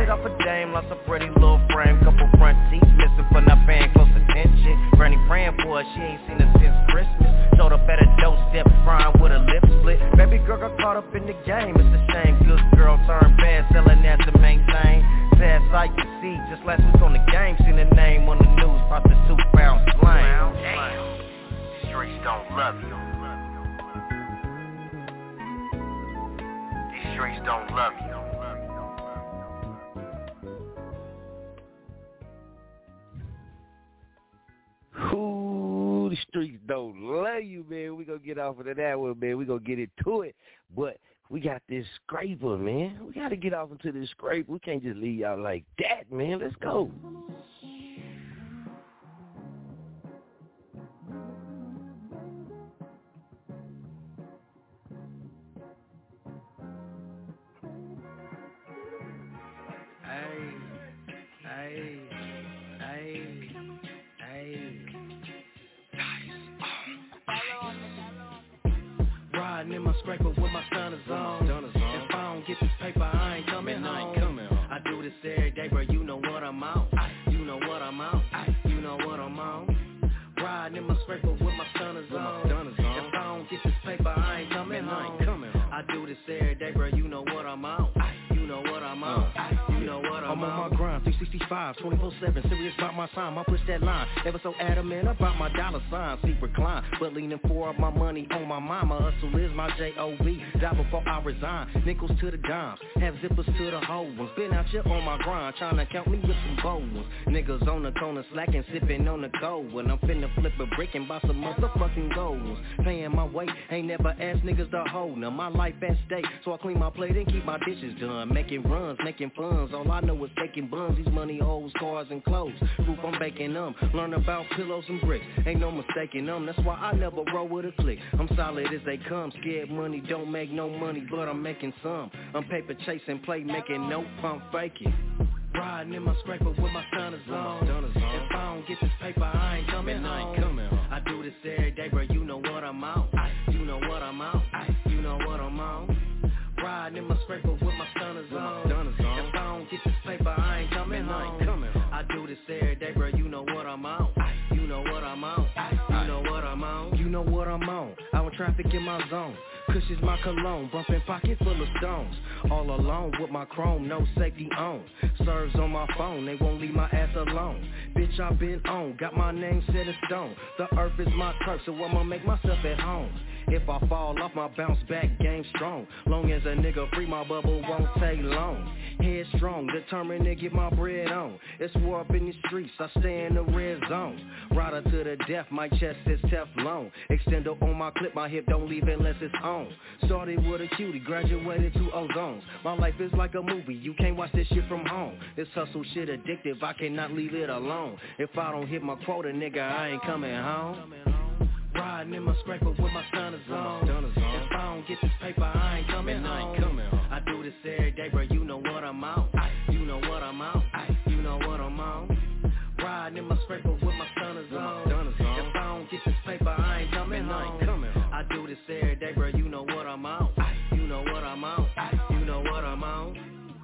pretty little frame, couple front seats missing for not paying close attention. Granny praying for her, she ain't seen her since Christmas. Showed up at a doorstep crying with her lip split. Baby girl got caught up in the game, it's a shame. Good girl turned bad, selling that to maintain. Sad sight to see, just last week on the game, seen the name on the news, prostitute found slain. Damn, streets don't love you. These streets don't love you. Ooh, the streets don't love you, man. We gonna get off of that one, man. We gonna get into it, but we got this scraper, man. We gotta get off into this scraper. We can't just leave y'all like that, man. Let's go. Riding in my scraper with my stunners on. If I don't get this paper, I ain't coming home. I do this every day, bro. You know what I'm on. You know what I'm on. You know what I'm on. Riding in my scraper with my stunners on. If I don't get this paper, I ain't coming home. I do this every day, bro. You know what I'm on. You know what I'm on. You know what I'm on my grind, 365, 24/7, serious about my sign. I push that line, ever so adamant about my dollar sign. See recline, but leaning for my money on my mama. Hustle is my J-O-B, die before I resign. Nickels to the dimes, have zippers to the whole ones. Been out here on my grind, trying to count me with some bold ones. Niggas on the corner slacking, sipping on the cold. When I'm finna flip a brick and buy some motherfucking gold ones. Paying my way, ain't never asked niggas to hold them. My life at stake, so I clean my plate and keep my dishes done. Making runs, making funds, all I know is taking buns. These money hoes, cars, and clothes. Proof I'm baking them. Learn about pillows and bricks. Ain't no mistaking them. That's why I never roll with a click. I'm solid as they come. Scared money don't make no money, but I'm making some. I'm paper chasing, play making, no pump faking. Riding in my scraper with my stunners on. If I don't get this paper, I ain't coming home. I do this every day, bro. You know what I'm on. You know what I'm on. You know what I'm on. Riding in my scraper with my stunners on. If I don't get this paper, I ain't coming home. I do this every day, bro. You know what I'm on. You know what I'm on. You know what I'm on. You know what I'm on. I want traffic in my zone. Kush is my cologne, bumping pocket full of stones. All alone with my chrome, no safety on. Serves on my phone, they won't leave my ass alone. Bitch, I been on, got my name set in stone. The earth is my turf, so I'ma make myself at home. If I fall off, my bounce back game strong. Long as a nigga free, my bubble won't take long. Headstrong, determined to get my bread on. It's war up in the streets, I stay in the red zone. Rider to the death, my chest is Teflon. Extender on my clip, my hip don't leave unless it's on. Started with a cutie, graduated to ozones. My life is like a movie, you can't watch this shit from home. This hustle shit addictive, I cannot leave it alone. If I don't hit my quota, nigga, I ain't coming home. Riding in my scraper with my stunners on. If I don't get this paper, I ain't coming home. I do this every day, bro. You know what I'm on. You know what I'm on. You know what I'm on. Riding in my scraper with my stunners on. If I don't get this paper, I ain't coming home. I do this every day, bro. You know what I'm on. You know what I'm on. You know what I'm on.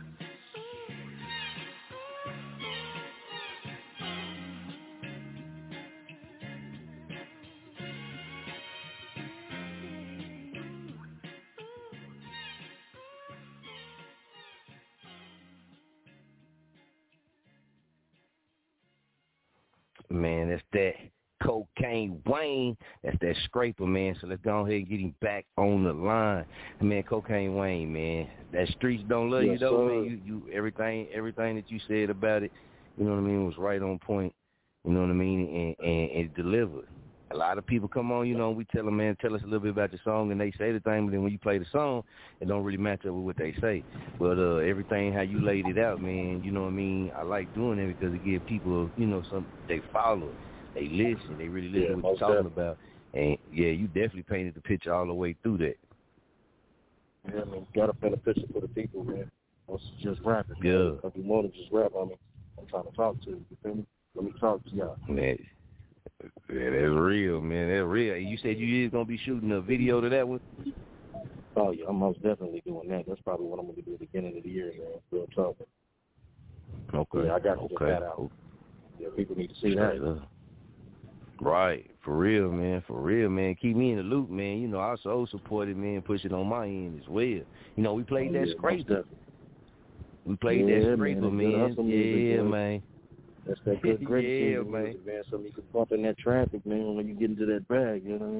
Man, that's that Cocaine Wayne. That's that scraper, man. So let's go ahead and get him back on the line. Man, Cocaine Wayne, man. That streets don't love you, though, man. You everything that you said about it, you know what I mean, was right on point. You know what I mean? And it delivered. A lot of people come on, you know, we tell them, man, tell us a little bit about your song, and they say the thing, but then when you play the song, it don't really match up with what they say. But everything, how you laid it out, man, you know what I mean? I like doing it because it gives people, you know, they follow, they listen, they really listen to what you're talking about. And, yeah, you definitely painted the picture all the way through that. Yeah, I mean, you got to paint a picture for the people, man. It's just rapping. Yeah. If you want to just rap on me, I'm trying to talk to you. You feel me? Let me talk to y'all. Man. Yeah, that's real, man. That's real. You said you is going to be shooting a video to that one? Oh, yeah, I'm most definitely doing that. That's probably what I'm going to do at the beginning of the year, man. Real talk. Okay. Yeah, I got to get that out. Yeah, people need to see that. Right. For real, man. Keep me in the loop, man. You know, I so support it, man. Push it on my end as well. You know, we played that scraper. We played that scraper, man. Yeah, man. That's that good great yeah, man. Man. Something you can bump in that traffic, man, when you get into that bag, you know what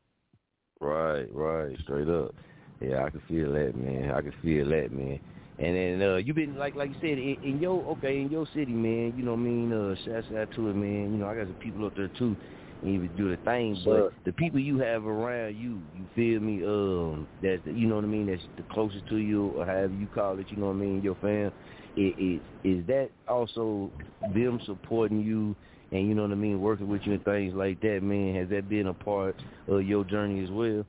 I mean? Right. Straight up. Yeah, I can feel that, man. And then you been like you said in your city, man. You know what I mean? Shouts out to it, man. You know I got some people up there too, and even do the thing. But the people you have around you feel me? That's you know what I mean. That's the closest to you, or however you call it. You know what I mean? Your fam. Is that also them supporting you? And you know what I mean, working with you and things like that, man. Has that been a part of your journey as well?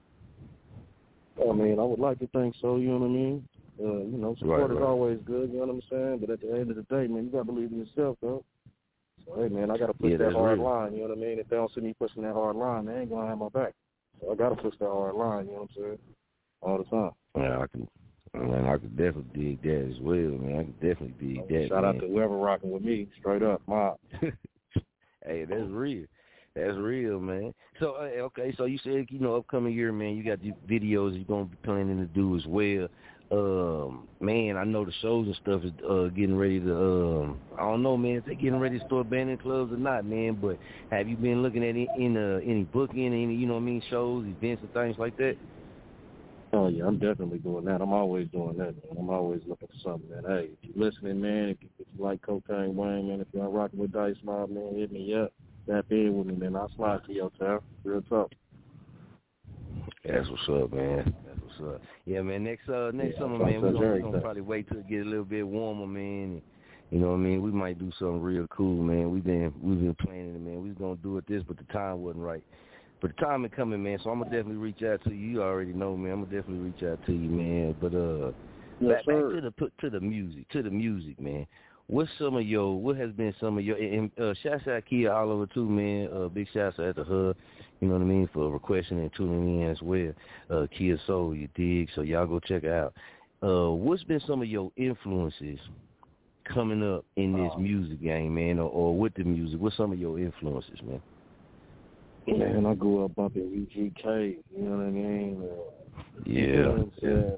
I mean, I would like to think so. You know what I mean? You know, support is always good, you know what I'm saying? But at the end of the day, man, you got to believe in yourself, though. So, hey, man, I got to push that hard line, you know what I mean? If they don't see me pushing that hard line, they ain't going to have my back. So I got to push that hard line, you know what I'm saying? All the time. Yeah, I can definitely dig that as well, man. I can definitely dig that, Shout out to whoever rocking with me, straight up, mob. Hey, that's real. That's real, man. So, okay, so you said, you know, upcoming year, man, you got the videos you're going to be planning to do as well. Man, I know the shows and stuff is getting ready to, I don't know, man, if they're getting ready to start banning clubs or not, man, but have you been looking at any booking, any, you know what I mean, shows, events and things like that? Oh, yeah, I'm definitely doing that. I'm always doing that, man. I'm always looking for something, man. Hey, if you're listening, man, if you like Cocaine Wayne, man, if you're rocking with Dice Mob, man, hit me up. Tap in with me, man. I'll slide to your town. Real talk. That's what's up, man. Yeah, man. Next summer, man, we're gonna probably wait till it get a little bit warmer, man. And, you know what I mean? We might do something real cool, man. We've been planning it, man. We was gonna do it this, but the time wasn't right. But the time is coming, man. So I'm gonna definitely reach out to you. You already know, man. I'm gonna definitely reach out to you, man. But back to the music, man. What has been some of your, and shouts out Kia all over too, man. Big shouts out to her, you know what I mean, for requesting and tuning in as well. Kia Soul, you dig? So y'all go check it out. What's been some of your influences coming up in this music game, man, or with the music? What's some of your influences, man? Man, I grew up bumping UGK, you know what I mean? Yeah. You know what I'm saying?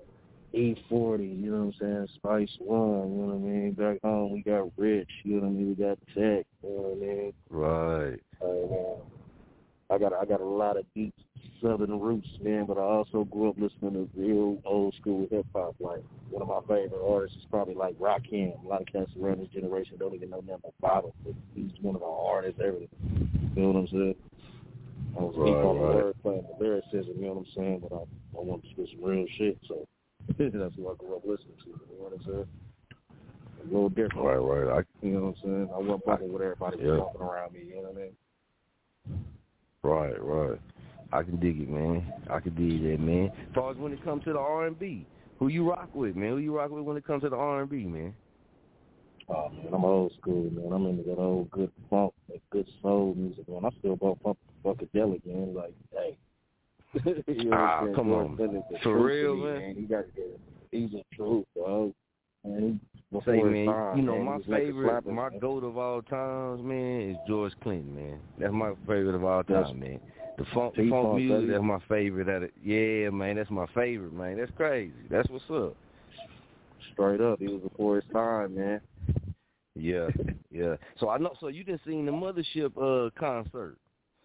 E40, you know what I'm saying? Spice One, you know what I mean? Back home, we got Rich, you know what I mean? We got Tech, you know what I mean? Right. I got a lot of deep Southern roots, man, but I also grew up listening to real old school hip hop. Like one of my favorite artists is probably like Rakim. A lot of cats around this generation don't even know nothing about him, but he's one of our artists, everything. You know what I'm saying? I was deep on the word playing the lyricism, you know what I'm saying? But I want to spit some real shit, so that's what I grew up listening to. You know what I'm saying? A little different. Right. You know what I'm saying? I wasn't bumping with everybody walking around me, you know what I mean? Right. I can dig it, man. I can dig that, man. As far as when it comes to the R&B, who you rock with, man? Who you rock with when it comes to the R&B, man? Oh, man, I'm old school, man. I'm into that old good funk, that good soul music, man. I still bump Funkadelic, man. Like, hey. You know come on. For real, man? He's a truth, dog. Man, say, man, you know, my favorite, my GOAT of all times, man, is George Clinton, man. That's my favorite of all time, man. The funk music, that's my favorite at it. Yeah, man, that's my favorite, man. That's crazy. That's what's up. Straight up, he was before his time, man. Yeah. So I know. So you done seen the Mothership concert?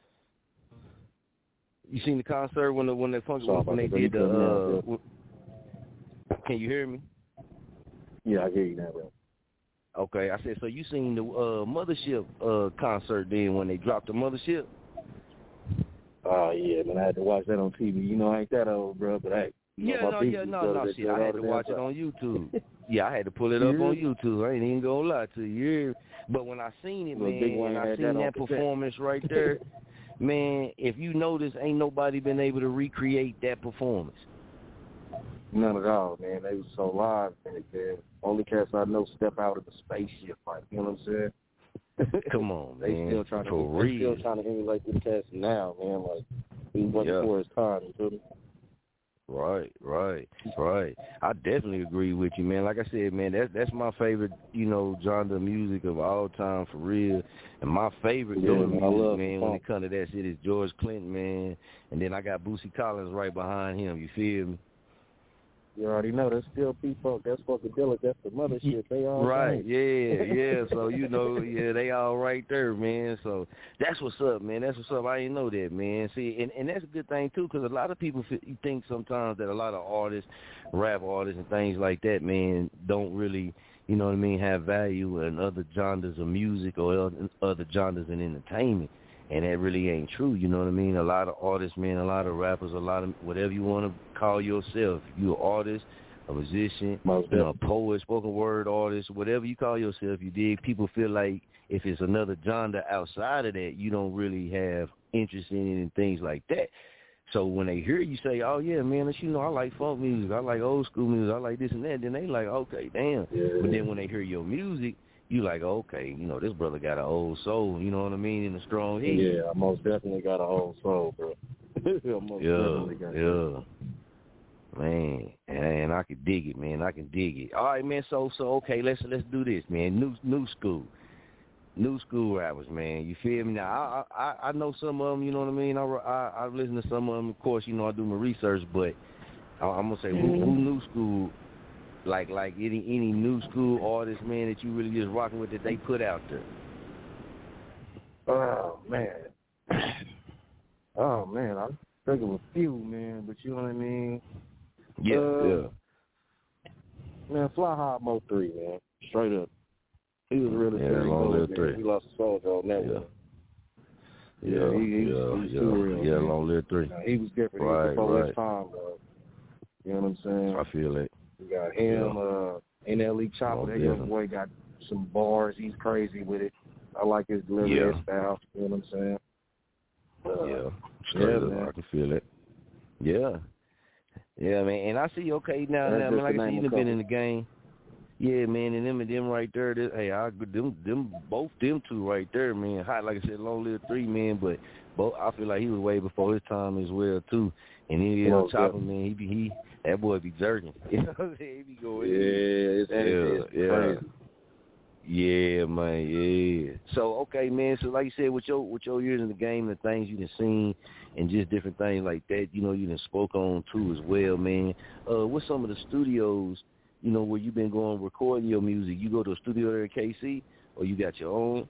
You seen the concert when they did the? Can you hear me? Yeah, I hear you now, bro. Okay, I said, so you seen the Mothership concert then when they dropped the Mothership? Oh, yeah, man, I had to watch that on TV. You know, I ain't that old, bro, but hey. Shit, I had to watch it on YouTube. Yeah, I had to pull it up on YouTube. I ain't even gonna lie to you. But when I seen it, man, and I seen that performance right there, man, if you notice, ain't nobody been able to recreate that performance. None at all, man. They was so live, man. Only cats I know step out of the spaceship, like, you know what I'm saying? Come on, they man. Still trying to emulate this cats now, man. Like, he wasn't before his time, you feel me? Right. I definitely agree with you, man. Like I said, man, that's my favorite, genre of music of all time for real. And my favorite music, man, when it comes to that shit is George Clinton, man. And then I got Boosie Collins right behind him. You feel me? You already know there's still people. That's Funkadelic. That's the mother shit. They all right. Yeah. So they all right there, man. So that's what's up, man. That's what's up. I didn't know that, man. See, and that's a good thing too, because a lot of people think sometimes that a lot of artists, rap artists, and things like that, man, don't really, have value in other genres of music or other genres in entertainment. And that really ain't true, you know what I mean? A lot of artists, man, a lot of rappers, a lot of whatever you want to call yourself. You an artist, a musician, a poet, spoken word artist, whatever you call yourself, you dig. People feel like if it's another genre outside of that, you don't really have interest in it and things like that. So when they hear you say, oh, yeah, man, I like funk music, I like old school music, I like this and that, then they like, okay, damn. Yeah. But then when they hear your music, you like, okay, this brother got an old soul, you know what I mean, and a strong head. Yeah, I most definitely got an old soul, bro. Yeah. Man, and I can dig it, man. I can dig it. All right, man, so okay, let's do this, man. New school rappers, man. You feel me? Now, I know some of them, you know what I mean? I listen to some of them, of course, I do my research, but I'm going to say, who new school, like any new school artists, man, that you really just rocking with that they put out there? Oh, man, I'm thinking of a few, man, but you know what I mean? Yeah. Man, Fly High Mo 3, man, straight up. He was really Long Live 3. He lost a soldier on that one. Yeah, Long Live 3. He was different. He was before his time, bro. You know what I'm saying? I feel it. We got him, NLE Chopper. That young boy got some bars. He's crazy with it. I like his delivery style. You know what I'm saying? Straight up, I can feel it. Yeah, man. And I see, okay, now, man, like I said, you've been in the game. Yeah, man, and them right there. Both them two right there, man. Hot, like I said, Long Live 3, man. But I feel like he was way before his time as well too. And then Chopper, man, he that boy be jerking. You know what I'm saying? He be going. It's crazy. Yeah, man. Yeah. So okay, man. So like you said, with your years in the game, the things you done seen, and just different things like that, you done spoke on too as well, man. What's some of the studios, where you been going recording your music? You go to a studio there in KC, or you got your own?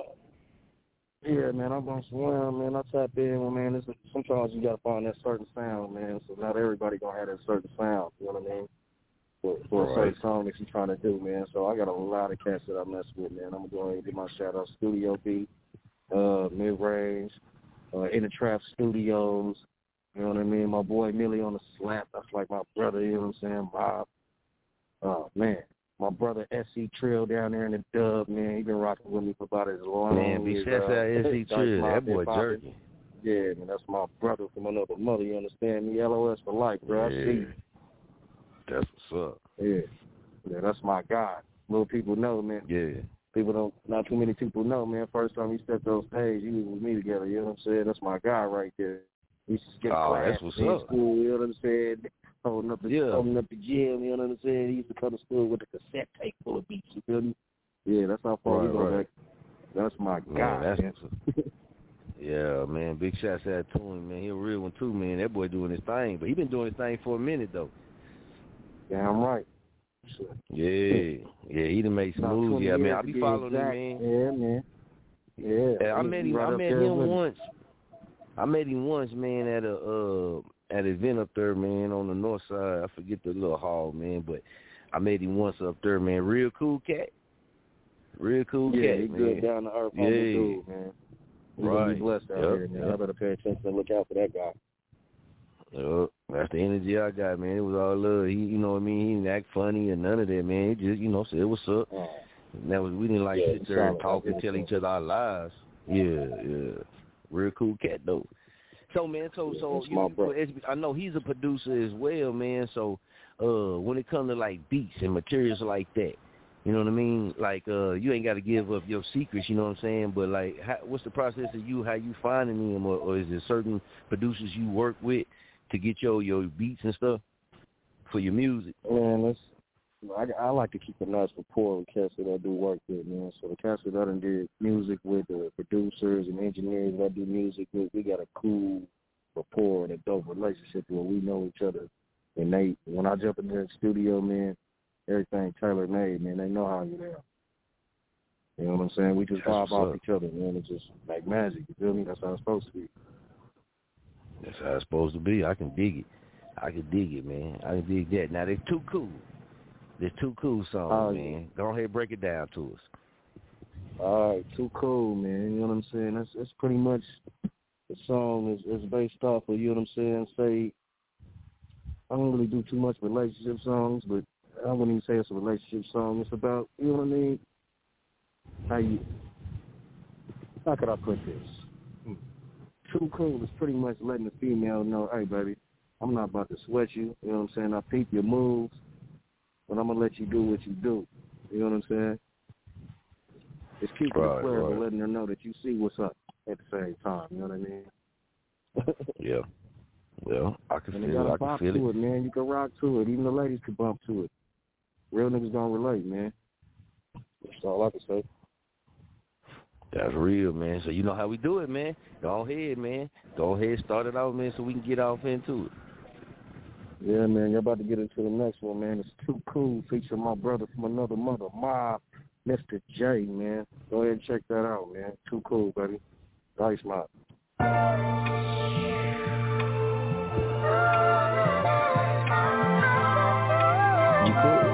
Yeah, man, I'm going somewhere, man. I tap in, man. Sometimes you got to find that certain sound, man. So not everybody going to have that certain sound, you know what I mean? For a certain song that you're trying to do, man. So I got a lot of cats that I mess with, man. I'm going to go ahead and give my shout-out. Studio B, Mid-Range, In the Trap Studios, you know what I mean? My boy Millie on the Slap, that's like my brother, you know what I'm saying? Bob. Oh, man. My brother SC Trill down there in the dub, man. He been rocking with me for about as long as... Man, big shout out SC Trill. That boy jerking. Yeah, man, that's my brother from another mother, you understand me? LOS for life, bro. Yeah. I see you. That's what's up. Yeah, that's my guy. Little people know, man. Yeah. Not too many people know, man. First time he stepped on stage, he was with me together, you know what I'm saying? That's my guy right there. We used to skip class that's what's in up. school, you know what I'm saying? Holding up the gym, you know what I'm saying? He used to come to school with a cassette tape full of beats, you feel me? Yeah, that's how far we go back. That's my guy, man. Yeah, man. Big shots out to him, man. He a real one, too, man. That boy doing his thing. But he been doing his thing for a minute, though. Damn right. Yeah, he done made some moves. Yeah, man. I be following him, man. Yeah, man. Yeah. I met him once, man, at an event up there, man, on the north side. I forget the little hall, man, but I met him once up there, man. Real cool cat. Yeah, he man. Good down to earth, humble dude, man. Right. Be blessed out here, man. I better pay attention and look out for that guy. That's the energy I got, man. It was all love. He, you know what I mean? He didn't act funny or none of that, man. He just, said what's up. We didn't sit there and talk and tell each other our lies. Yeah. Real cool cat, though. So, man, I know he's a producer as well, man. So, when it comes to, like, beats and materials like that, you know what I mean? Like, you ain't got to give up your secrets, you know what I'm saying? But, like, what's the process of how you finding them? Or is there certain producers you work with to get your beats and stuff for your music? Man, I like to keep a nice rapport with cats that I do work with, man. So the cats that I done did music with, the producers and engineers that I do music with, we got a cool rapport and a dope relationship where we know each other. And when I jump into the studio, man, everything tailor-made, man. They know how you are. You know what I'm saying? We just vibe off each other, man. It's just like magic, you feel me? That's how it's supposed to be. That's how it's supposed to be. I can dig it, man. I can dig that. Now, they're too cool. There's two cool songs, man. Go ahead and break it down to us. All right, Too Cool, man. You know what I'm saying? That's pretty much the song is based off of, you know what I'm saying? Say, I don't really do too much relationship songs, but I wouldn't even say it's a relationship song. It's about, you know what I mean? How could I put this? Too Cool is pretty much letting the female know, hey, baby, I'm not about to sweat you. You know what I'm saying? I peep your moves, but I'm going to let you do what you do. You know what I'm saying? It's keeping it clear, but letting her know that you see what's up at the same time. You know what I mean? Yeah. Well, I can feel it. I can feel it, man. You can rock to it. Even the ladies can bump to it. Real niggas don't relate, man. That's all I can say. That's real, man. So you know how we do it, man. Go ahead, man. Go ahead, start it out, man, so we can get off into it. Yeah, man. You're about to get into the next one, man. It's Too Cool, featuring my brother from another mother, Mob, Mr. J, man. Go ahead and check that out, man. Too Cool, baby. Dice Mob. You cool?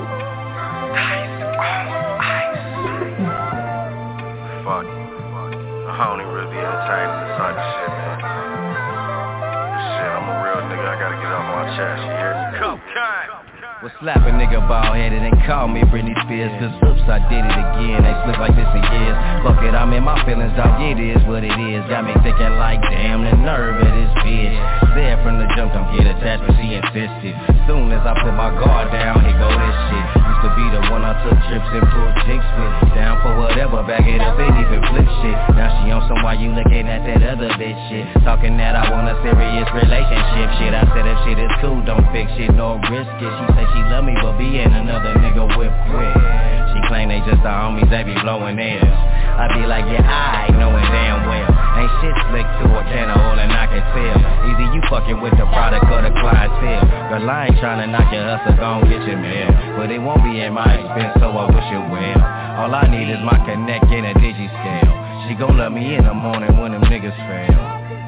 Fuck. I don't even really be entertaining this type of shit, man. Shit, I'm a real nigga. I gotta get off my chest, you hear me? Come, Well, slap a nigga bald-headed and call me Britney Spears. Cause oops, I did it again. Ain't slipped like this in years. Fuck it, I'm in my feelings, dog. It is what it is. Got me thinking like, damn, the nerve of this bitch. Said from the jump, don't get attached, but she insisted. Soon as I put my guard down, here go this shit. Used to be the one I took trips and pulled chicks with. Down for whatever, back it up, ain't even flip shit. Now she on some why you looking at that other bitch shit. Talking that I want a serious relationship shit. I said if shit is cool, don't fix shit, no risk it. She say she love me, but be in another nigga whip quick. She claim they just the homies, they be blowing theirs. I be like, yeah, I knowing damn well. Ain't shit slick to a can of oil and I can tell. Either you fucking with the product or the clientele. Girl, I ain't tryna knock your hustle, gon' get your mail. But it won't be at my expense, so I wish you well. All I need is my connect in a digi-scale. She gon' love me in the morning when them niggas fail.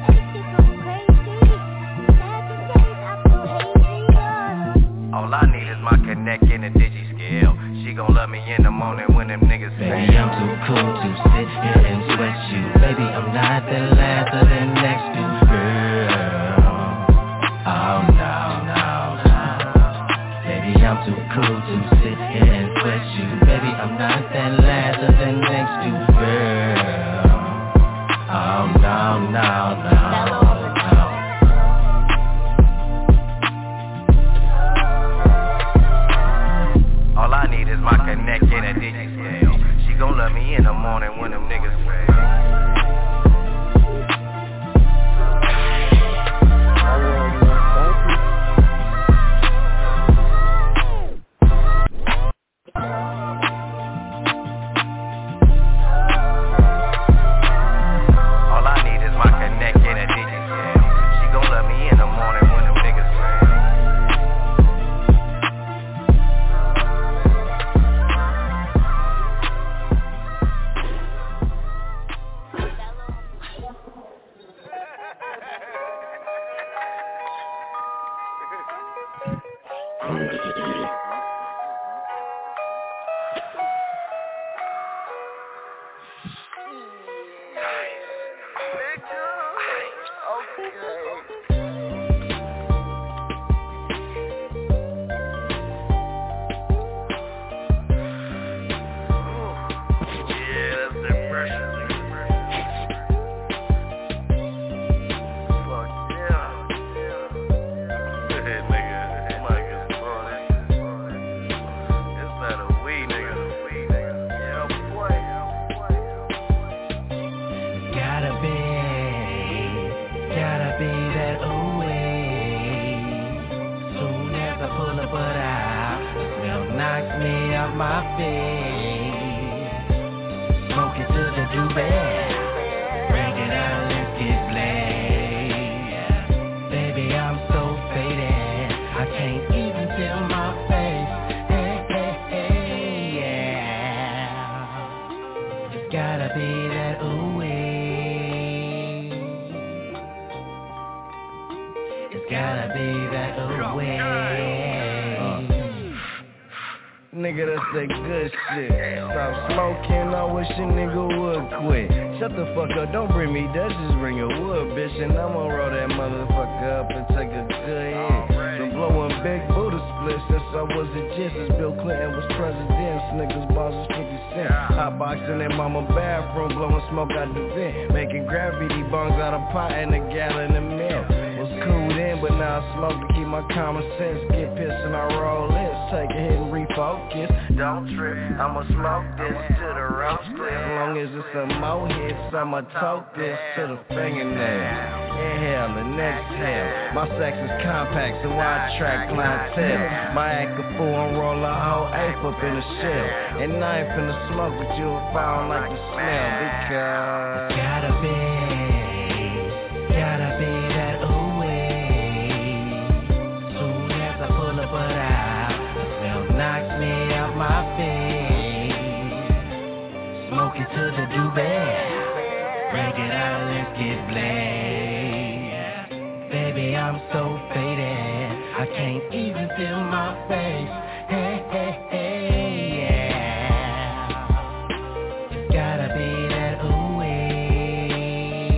All I need is my connect in a digi-scale. She gon' love me in the morning when them niggas fail. Baby, I'm too cool to sit here and sweat you. Baby, I'm not the last of the next to girl. Oh, no. Baby, I'm too cool to sit here and sweat you. Baby, I'm not that last of the next to girl. Oh, no. All I need is my connect in a digi-scale. She gon' love me in the morning when them niggas my face. Smoke it to the do-bag. Break it out, let's get blazed. Baby, I'm so faded, I can't even feel my face. Hey, hey, hey, yeah. It's gotta be that ooh-wee. It's gotta be that ooh-wee. Nigga, that's that good shit. Stop smoking, I wish a nigga would quit. Shut the fuck up, don't bring me that, just bring a wood, bitch. And I'ma roll that motherfucker up and take a good hit. Been blowing big Buddha splits since I was a gist. Since Bill Clinton was president, niggas balls was 50 cent. Hot boxing in mama bathroom, blowing smoke out the vent. Making graffiti bongs out of pot and a gallon of milk. Was cool then, but now I smoke to keep my common sense. Get pissed and I roll it. Take a hit and refocus. Don't trip, I'ma smoke this to the roast clip. As long as it's some more hits, I'ma tote this to the fingernail. Inhale and exhale. My sex is compact, so I attract clientele. My act a fool and roll a whole ape up in a shell. And I ain't finna smoke, but you'll find like the smell. Because gotta be that ooh-wee. Soon as I pull up, but knocks me out my face. Smoke it to the do-bag. Break it out, let's get blazed. Baby, I'm so faded, I can't even feel my face. Hey, hey, hey, yeah. It's gotta be that ooh-wee.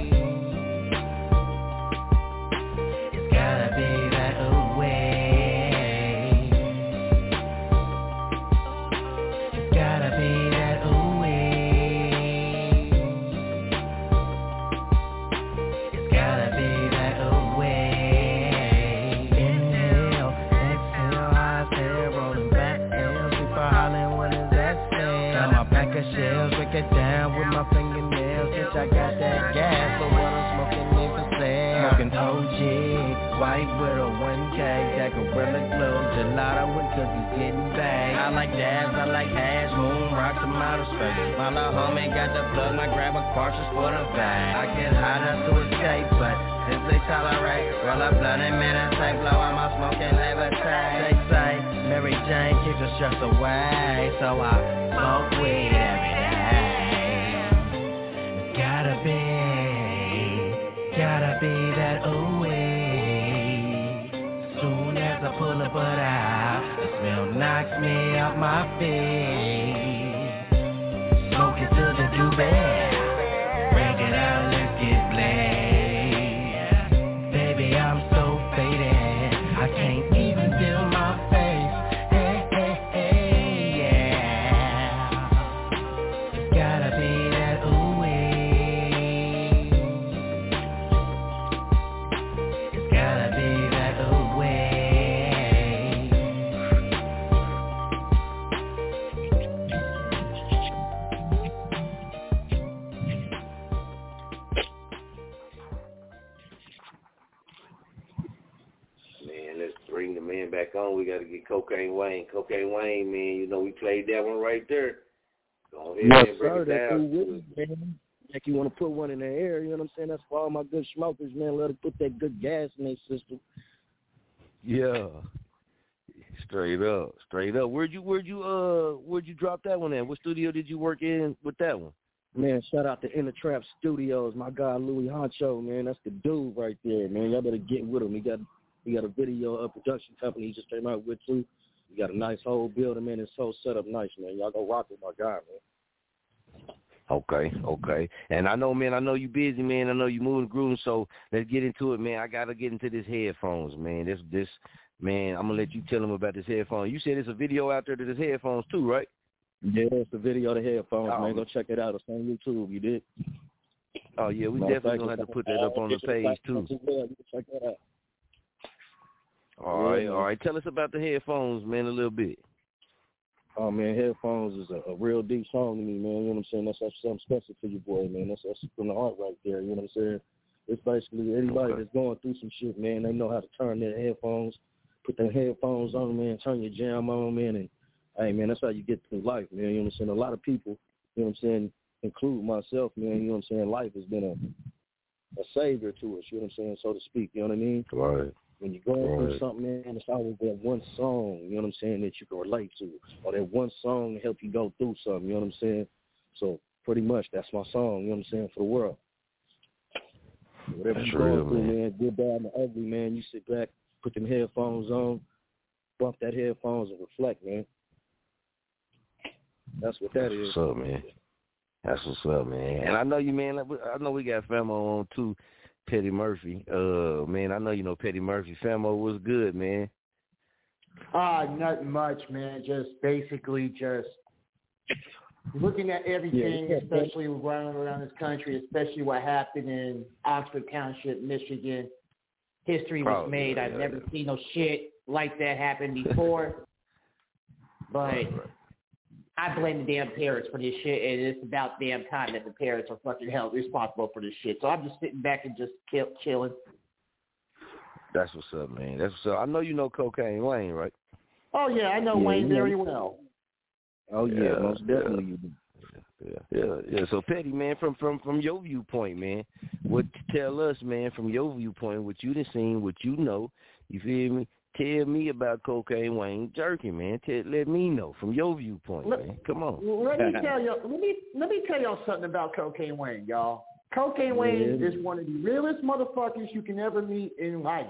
It's gotta be that ooh-wee. Gotta be that ooh-wee. It's gotta be that ooh-wee. Inhale, exhale, I say rolling back hills. People hollering, what is that say? Got my pack of shells, break it down with my fingernails. Bitch, I got that gas, but what I'm smoking is for sale. Smoking OG, white widow, 1K, that gorilla glue, gelato with cookies getting bagged. I like dabs, I like hash, moon rocks, I'm out of space. My little homie got the plug, my grab a cartridge for the bag. I get hot enough to escape, but since they tolerate, roll up blood and meditate, blow out my smoke and levitate. They say Mary Jane keeps the stress away, so I smoke weed every day. It's gotta be that ooh-wee. Soon as I pull up, but out, the smell knocks me out my feet. Smoke it to the do-bag. Break it out, let's get blazed. Baby, I'm so faded, I can't even feel my face. Hey, hey, hey, yeah. Gotta be that ooh-wee. It's gotta be that ooh-wee. Man, let's bring the man back on. We got to get Cocaine Wayne. Cocaine Wayne, man, you know we played that one right there. Go ahead, Yes, man, break sir. it That's down. ooh-wee, man. Like you want to put one in the air, you know what I'm saying? That's for all my good smokers, man. Let them put that good gas in their system. Yeah, straight up. Where'd you drop that one at? What studio did you work in with that one? Man, shout out to Inner Trap Studios, my guy Louis Honcho, man. That's the dude right there, man. Y'all better get with him. He got a video production company he just came out with too. He got a nice whole building, man. It's so set up nice, man. Y'all go rock with my guy, man. Okay. And I know you busy, man. I know you moving, grooving, so let's get into it, man. I got to get into this headphones, man. This, man, I'm going to let you tell them about this headphone. You said there's a video out there to this headphones too, right? Yeah, it's the video of the headphones, man. Go check it out. It's on YouTube. You did? Oh, yeah, we definitely going to have to put that up on the page too. You can check that out. All right. Tell us about the headphones, man, a little bit. Oh, man, headphones is a real deep song to me, man. You know what I'm saying? That's something special to you, boy, man. That's from the heart right there. You know what I'm saying? It's basically anybody that's going through some shit, man, they know how to turn their headphones, put their headphones on, man, turn your jam on, man, and hey, man, that's how you get through life, man. You know what I'm saying? A lot of people, you know what I'm saying, include myself, man, you know what I'm saying? Life has been a savior to us, you know what I'm saying, so to speak, you know what I mean? Right. When you're going through something, man, it's always that one song, you know what I'm saying, that you can relate to, or that one song to help you go through something, you know what I'm saying? So pretty much that's my song, you know what I'm saying, for the world. Whatever you're going through, man, good, bad, and ugly, man, you sit back, put them headphones on, bump that headphones and reflect, man. That's what that is. What's up, man? That's what's up, man. And I know you, man. I know we got Famo on too, Petty Murphy. Man, I know you know Petty Murphy. Famo was good, man. Nothing much, man. Just basically looking at everything, especially around this country, especially what happened in Oxford Township, Michigan. History was made. I've never seen no shit like that happen before. But I blame the damn parents for this shit, and it's about damn time that the parents are fucking held responsible for this shit. So I'm just sitting back and just chilling. That's what's up, man. That's what's up. I know you know Cocaine Wayne, right? Oh, yeah, I know Wayne very well. Oh, yeah, most definitely you do. Yeah. So, Petty, man, from your viewpoint, man, tell us, man, from your viewpoint, what you done seen, what you know, you feel me? Tell me about Cocaine Wayne jerking, man. Let me know from your viewpoint, man. Come on. Let me tell y'all something about Cocaine Wayne, y'all. Cocaine Wayne is one of the realest motherfuckers you can ever meet in life.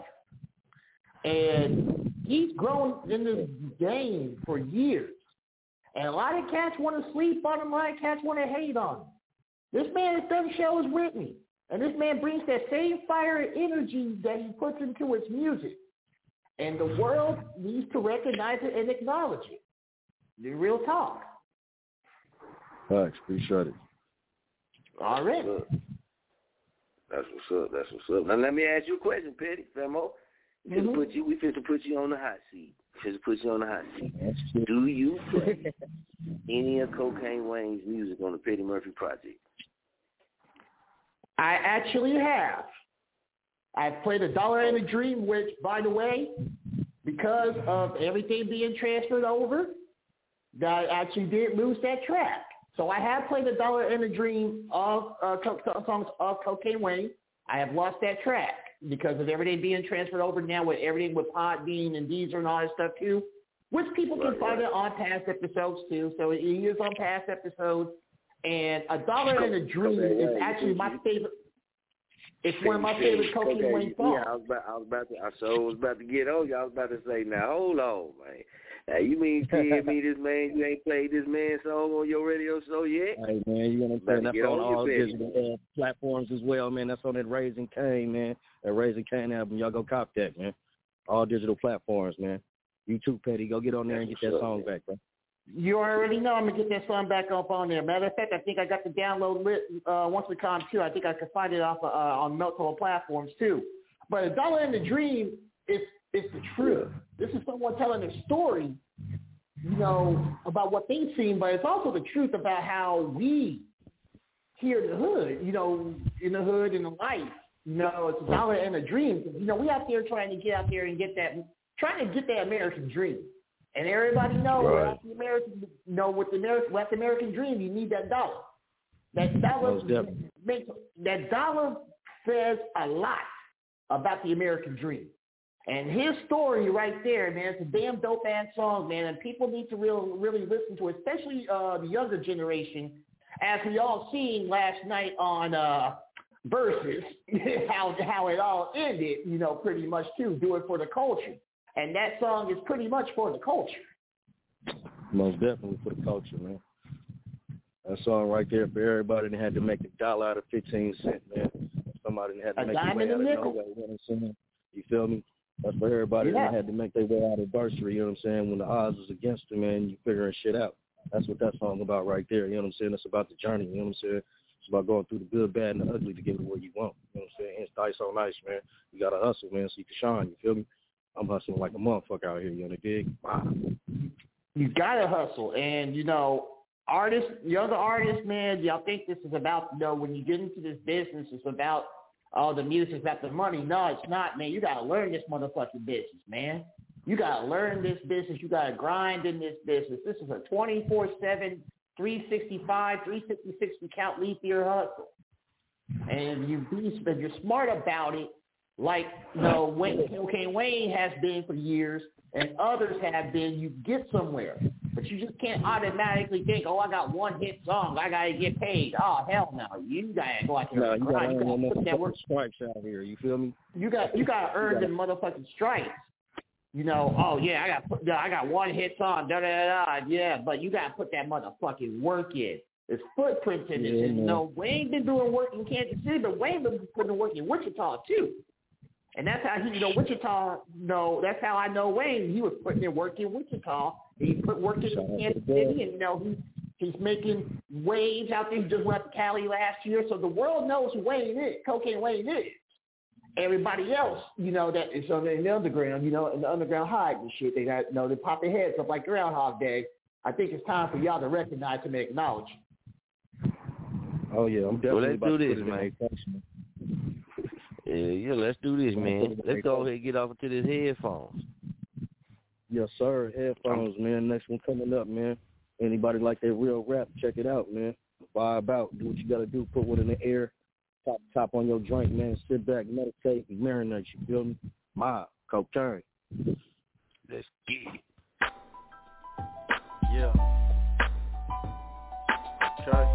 And he's grown in this game for years. And a lot of cats want to sleep on him, a lot of cats want to hate on him. This man has done shows with me. And this man brings that same fire and energy that he puts into his music. And the world needs to recognize it and acknowledge it. The real talk. Thanks, appreciate it. All right. That's what's up. Now let me ask you a question, Petty, Famo. We fit to put you on the hot seat. Do you play any of Cocaine Wayne's music on the Petty Murphy Project? I actually have. I've played $1 and a Dream, which, by the way, because of everything being transferred over, I actually did lose that track. So I have played $1 and a Dream of songs of Cocaine Wayne. I have lost that track because of everything being transferred over now with everything with Podbean and Deezer and all that stuff too, which people can find it on past episodes too. So it is on past episodes. And $1 and a Dream is actually my favorite. It's one of my favorite Cocaine Wayne songs. Yeah, I was about to get on you. I was about to say, now hold on, man. Now you mean tell me this man you ain't played this man's song on your radio show yet? Hey man, you know what I'm saying? That's on all digital platforms as well, man. That's on that Raising Cane, man. That Raising Cane album. Y'all go cop that, man. All digital platforms, man. You too, Petty. Go get on there and get that song back, bro. You already know I'm going to get that song back up on there. Matter of fact, I think I got the download lit once we come too. I think I can find it off on multiple platforms too. But $1 and a Dream is the truth. This is someone telling a story, you know, about what they've seen, but it's also the truth about how we here in the hood, you know, in the hood, in the life, you know, it's $1 and a Dream. You know, we out there trying to get out there and get that American dream. And everybody knows with the American dream, you need that dollar. That dollar says a lot about the American dream. And his story right there, man, it's a damn dope ass song, man, and people need to really listen to it, especially the younger generation, as we all seen last night on Versus, how it all ended, you know, pretty much too. Do it for the culture. And that song is pretty much for the culture. Most definitely for the culture, man. That song right there for everybody that had to make $1 out of 15 cents, man. Somebody that had to make their way out of nowhere, you know what I'm saying? You feel me? That's for everybody that had to make their way out of adversity, you know what I'm saying? When the odds was against them, man, you figuring shit out. That's what that song about right there, you know what I'm saying? It's about the journey, you know what I'm saying? It's about going through the good, bad, and the ugly to get to where you want, you know what I'm saying? It's dice on ice, man. You got to hustle, man, so you can shine, you feel me? I'm hustling like a motherfucker out here, you know, dig? Wow. You gotta hustle. And, you know, younger artists, man, y'all think this is about, you know, when you get into this business, it's about the music, it's about the money. No, it's not, man. You gotta learn this motherfucking business, man. You got to learn this business. You got to grind in this business. This is a 24/7, 365, 366 count leap year hustle. And if you're smart about it, like Cocaine Wayne has been for years and others have been, you get somewhere. But you just can't automatically think, I got one hit song, I got to get paid. Oh, hell no. You got to go out there and grind. You got to put that work. Stripes out here, you feel me? You got to earn the motherfucking stripes. I got one hit song, yeah, but you got to put that motherfucking work in. There's footprints in it. Wayne been doing work in Kansas City, but Wayne been putting work in Wichita too. And that's how Wichita, that's how I know Wayne. He was putting in work in Wichita. He put work in Kansas City, and he's making waves out there. He just went to Cali last year, so the world knows who Wayne is, Cocaine Wayne is. Everybody else, that is in the underground, in the underground hide and shit, they got, they pop their heads up like Groundhog Day. I think it's time for y'all to recognize and acknowledge. Oh yeah, I'm definitely let's do this, man. Yeah, let's do this, man. Let's go ahead and get off into this headphones. Yes, sir. Headphones, man. Next one coming up, man. Anybody like that real rap, check it out, man. Vibe out. Do what you got to do. Put one in the air. Top on your drink, man. Sit back, meditate, and marinate. You feel me? Cocaine. Let's get it. Yeah. Okay.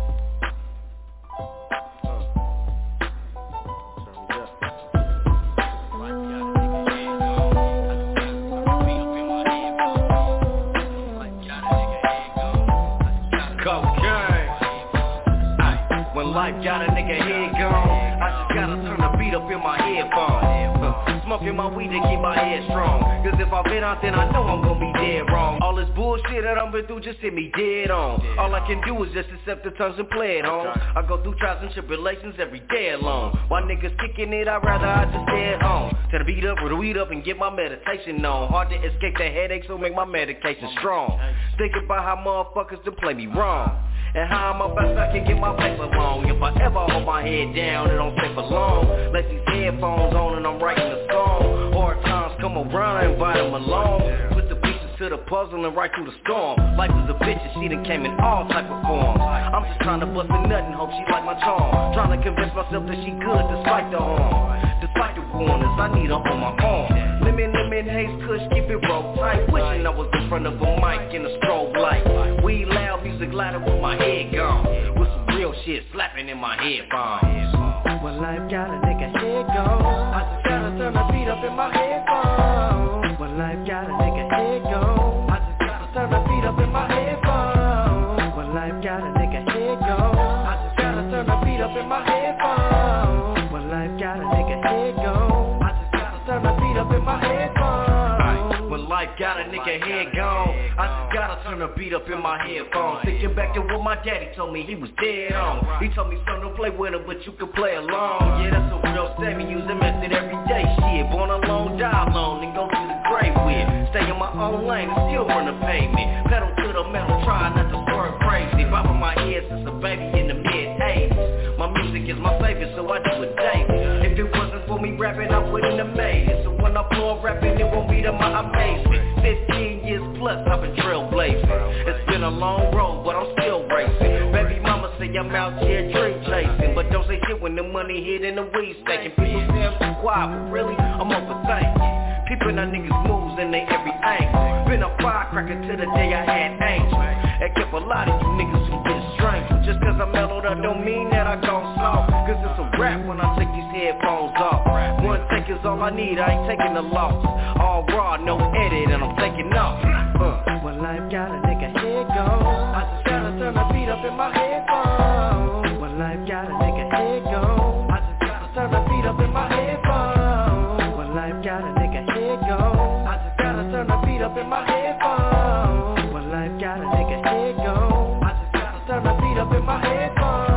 Life got a nigga head gone. I just gotta turn the beat up in my headphones. Smoking my weed to keep my head strong. Cause if I been out then I know I'm gonna be dead wrong. All this bullshit that I've been through just hit me dead on. All I can do is just accept the terms and play it home. I go through trials and tribulations every day alone. While niggas kicking it, I'd rather I just stay at home. Tear the beat up, roll the weed up and get my meditation on. Hard to escape the headache, so make my medication strong. Thinking about how motherfuckers to play me wrong. And how I'm up best I can get my paper long. If I ever hold my head down, it don't stay for long. Let these headphones on and I'm writing a song. Hard times come around, I invite them along. Put the pieces to the puzzle and right through the storm. Life is a bitch and she done came in all type of forms. I'm just trying to bust a nut and hope she like my charm. Trying to convince myself that she good despite the harm. Despite the warnings, I need her on my arm. Lemon, haze, kush, keep it roll tight. Wishing I was in front of a mic in a strobe light. Weed loud, music louder with my head gone. With some real shit slapping in my headphones. When life got a nigga head gone, I just gotta turn the beat up in my headphones. When life got a nigga head gone, I just gotta turn the beat up in my headphones. When life got a nigga head gone, I just gotta turn the beat up in my headphones. When life got a nigga head gone, I just gotta turn the beat up in my headphones. When life got a nigga head gone, I just gotta turn the beat up in my headphones. Thinking back to what my daddy told me, he was dead on. He told me, son, don't play with her, but you can play along. Yeah, that's a real statement, use the method every day. Shit, born alone, die alone, and go to the grave with. Stay in my own lane and still run the pavement. Pedal to the metal, try not to swerve crazy. Bopping my head since a baby in the mid-80s. My music is my savior, so I do it daily. If it wasn't for me rapping, I wouldn't have made it. So when I blow up rapping, it won't be to my amazement. 15 years plus, I've been trailblazing. It's been a long road, but I'm still racing. Baby mama say I'm out here dream chasing, but don't say shit when the money hit and the weed staking. People say I'm too quiet, but really, I'm overthinking. Peeping our niggas moves in they every angle. Been a firecracker to the day I had angels. And kept a lot of you niggas who get strangled. Just cause I mellowed up don't mean that I gone soft. Cause it's a rap when I take these headphones off. One take is all I need, I ain't taking the loss. All raw, no edit, and I'm taking off. When life got a nigga head gone, I just gotta turn the beat up in my headphones. When life got a nigga head gone, I just gotta turn the beat up in my headphones. When life got a nigga head gone, I just gotta turn the beat up in my headphones. When life got a nigga head gone, I just gotta turn the beat up in my headphones.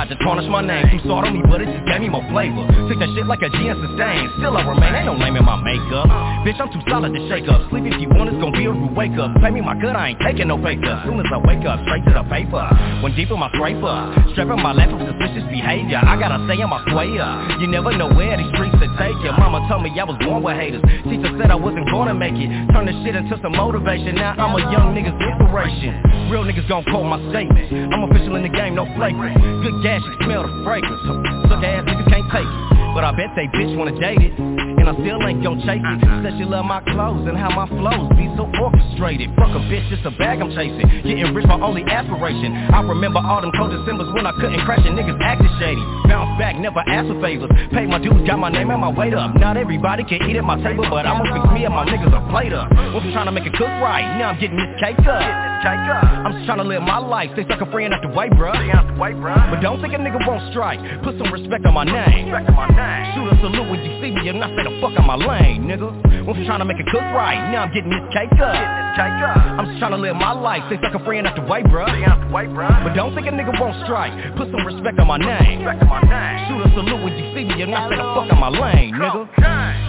tried to tarnish my name. Threw salt on me, but it just gave me more flavor. Took that shit like a G and sustain. Still I remain, ain't no name in my makeup. Bitch, I'm too solid to shake up. Sleep if you want, it's gon' be a rude wake up. Pay me my good, I ain't taking no fake up. Soon as I wake up, straight to the paper. Went deep in my scraper. Strapping my left with suspicious behavior. I gotta stay on my square. You never know where these streets will take you. Mama told me I was born with haters. Teacher said I wasn't gonna make it. Turn this shit into some motivation. Now I'm a young nigga's inspiration. Real niggas gon' quote my statement. I'm official in the game, no flagrant. Good gas, you smell the fragrance. Suck ass niggas can't take it. But I bet they bitch wanna date it. And I still ain't gon' chase it. Said she love my clothes and how my flows be so orchestrated. Fuck a bitch, just a bag I'm chasing. Getting rich my only aspiration. I remember all them cold Decembers when I couldn't crash and niggas acted shady. Bounce back, never ask for favors. Paid my dues, got my name and my weight up. Not everybody can eat at my table, but I'ma fix me and my niggas a plate up. Was trying to make it cook right, now I'm getting this cake up. I'm just trying to live my life, stay sucker free and out the way, bruh. But don't think a nigga won't strike. Put some respect on my name. Shoot a salute when you see me, and I say the fuck out my lane, nigga. Was trying to make it cook right, now I'm getting this cake up. I'm just trying to live my life, stay sucker free and out the way, bruh. But don't think a nigga won't strike. Put some respect on my name. Shoot a salute when you see me, and I say the fuck out my lane, nigga.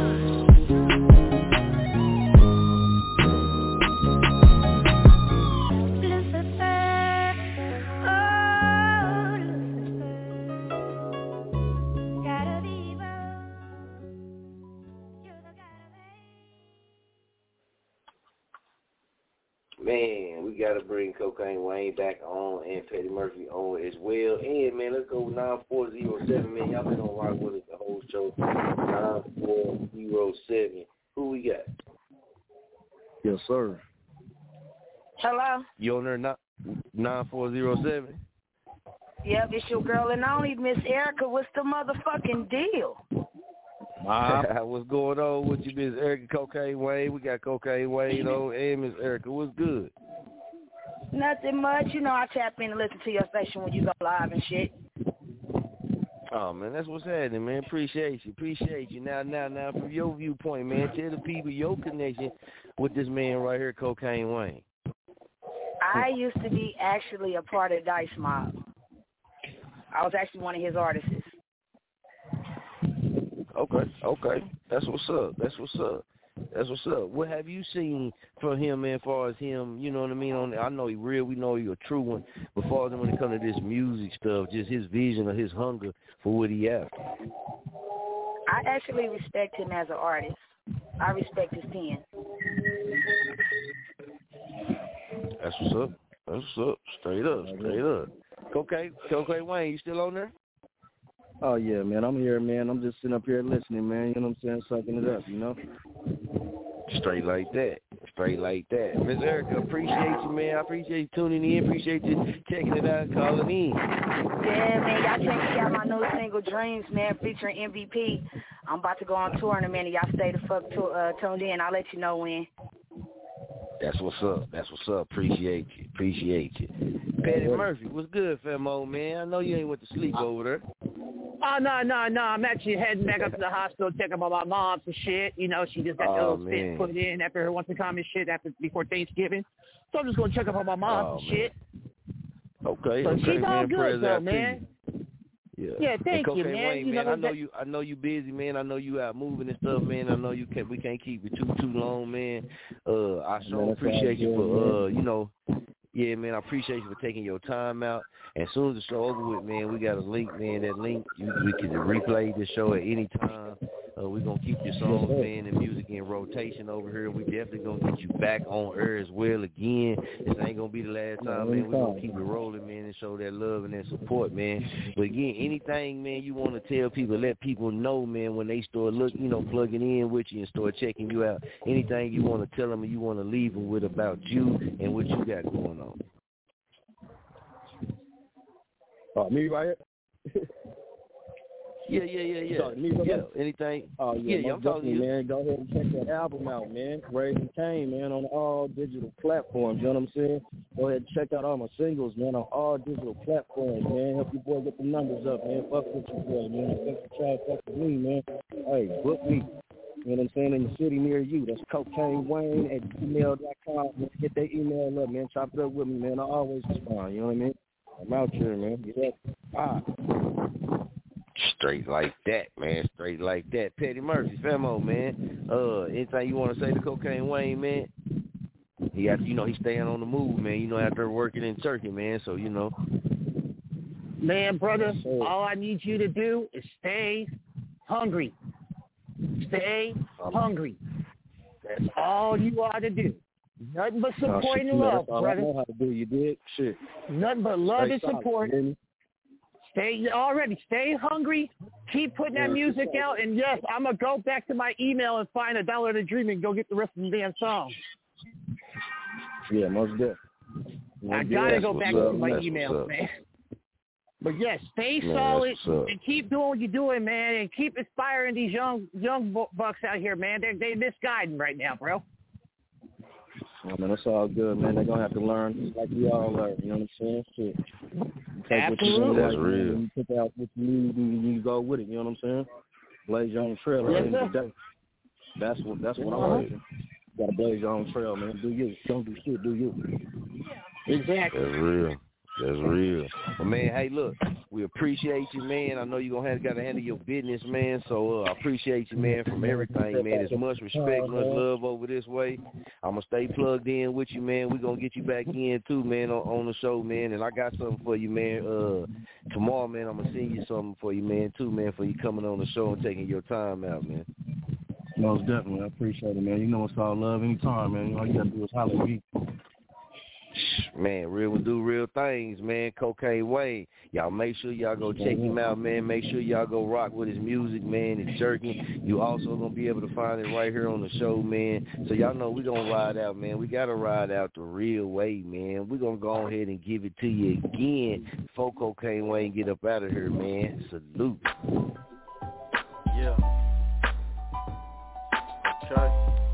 Man, we got to bring Cocaine Wayne back on and Petty Murphy on as well. And, man, let's go 9407, man. Y'all been on rock with us the whole show. 9407. Who we got? Yes, sir. Hello? You on there, 9407? Yep, it's your girl and only, Miss Erica. What's the motherfucking deal? What's going on with you, Miss Erica Cocaine Wayne? We got Cocaine Wayne on and Miss Erica. What's good? Nothing much. You know I tap in and listen to your station when you go live and shit. Oh, man, that's what's happening, man. Appreciate you. Now, from your viewpoint, man, tell the people your connection with this man right here, Cocaine Wayne. I used to be actually a part of Dice Mob. I was actually one of his artists. Okay. That's what's up. What have you seen from him, man, as far as him, you know what I mean? I know he real, we know he a true one, but as far as when it comes to this music stuff, just his vision or his hunger for what he after. I actually respect him as an artist. I respect his pen. That's what's up. Straight up. Cocaine Wayne, you still on there? Oh, yeah, man. I'm here, man. I'm just sitting up here listening, man. You know what I'm saying? Sucking it up, you know? Straight like that. Miss Erica, appreciate you, man. I appreciate you tuning in. Appreciate you checking it out and calling in. Yeah, man. Y'all check out my new single, Dreams, man, featuring MVP. I'm about to go on tour in a minute. Y'all stay the fuck tuned in. I'll let you know when. That's what's up. Appreciate you. Petty Murphy, what's good, Femo, man? I know you ain't went to sleep over there. Oh, no. I'm actually heading back up to the hospital, checking about my mom and shit. You know, she just got the little spit put in after her once a time and shit before Thanksgiving. So I'm just going to check up on my mom and shit. Okay, so she's all man. good, though, man. Yeah, thank you, man. Wayne, you man, know, I know you busy, man. I know you out moving and stuff, man. I know we can't keep you too long, man. I sure appreciate you for yeah, man, I appreciate you for taking your time out. And as soon as the show over with, man, we got a link, man. That link, we can replay the show at any time. We're going to keep your songs, man, and music in rotation over here. We definitely going to get you back on air as well again. This ain't going to be the last time, man. We're going to keep it rolling, man, and show that love and that support, man. But again, anything, man, you want to tell people, let people know, man, when they start plugging in with you and start checking you out. Anything you want to tell them and you want to leave them with about you and what you got going on. Me right here? Yeah. Yeah. Anything? Oh, yeah. I'm talking to you, man. Go ahead and check that album out, man. Raising Cain, man, on all digital platforms. You know what I'm saying? Go ahead and check out all my singles, man, on all digital platforms, man. Help your boy get the numbers up, man. Fuck with your boy, man. Fuck with me, man. Hey, book me. You know what I'm saying? In the city near you. That's cocaineWayne@gmail.com. Get that email up, man. Chop it up with me, man. I always respond. You know what I mean? I'm out here, man. Get up. Straight like that, man. Straight like that. Petty Murphy, Femo, man. Anything you want to say to Cocaine Wayne, man? He got, he's staying on the move, man. After working in Turkey, man. So, Man, brother, all I need you to do is stay hungry. Stay hungry. That's all you ought to do. Nothing but support and love, brother. I know how to do. You did? Shit. Nothing but love Stay and support. solid, Stay hungry. Keep putting that music out. And yes, I'm going to go back to my email and find $1 to Dream and go get the rest of the damn song. Yeah, most definitely. I got to go back to my emails, man. But yes, stay solid and keep doing what you're doing, man, and keep inspiring these young bucks out here, man. They misguiding right now, bro. Oh, man, it's all good, man. They're going to have to learn just like we all learn. You know what I'm saying? Shit. Absolutely. That's real. You pick out what you need and you go with it. You know what I'm saying? Blaze your own trail at the end of the day. That's what I'm saying. You got to blaze your own trail, man. Do you. Don't do shit. Do you. Exactly. That's real. That's real. Well, man, hey, look, we appreciate you, man. I know you're going to got to handle your business, man. So I appreciate you, man, from everything, man. There's much respect, much love over this way. I'm going to stay plugged in with you, man. We're going to get you back in, too, man, on the show, man. And I got something for you, man. Tomorrow, man, I'm going to send you something for you, man, too, man, for you coming on the show and taking your time out, man. Most definitely. I appreciate it, man. You know it's all love anytime, man. All you got to do is holler at me. Man, real will do real things, man. Cocaine Wayne. Y'all make sure y'all go check him out, man. Make sure y'all go rock with his music, man. It's jerking. You also going to be able to find it right here on the show, man. So y'all know we going to ride out, man. We got to ride out the real way, man. We're going to go ahead and give it to you again before Cocaine Wayne get up out of here, man. Salute. Yeah. Okay.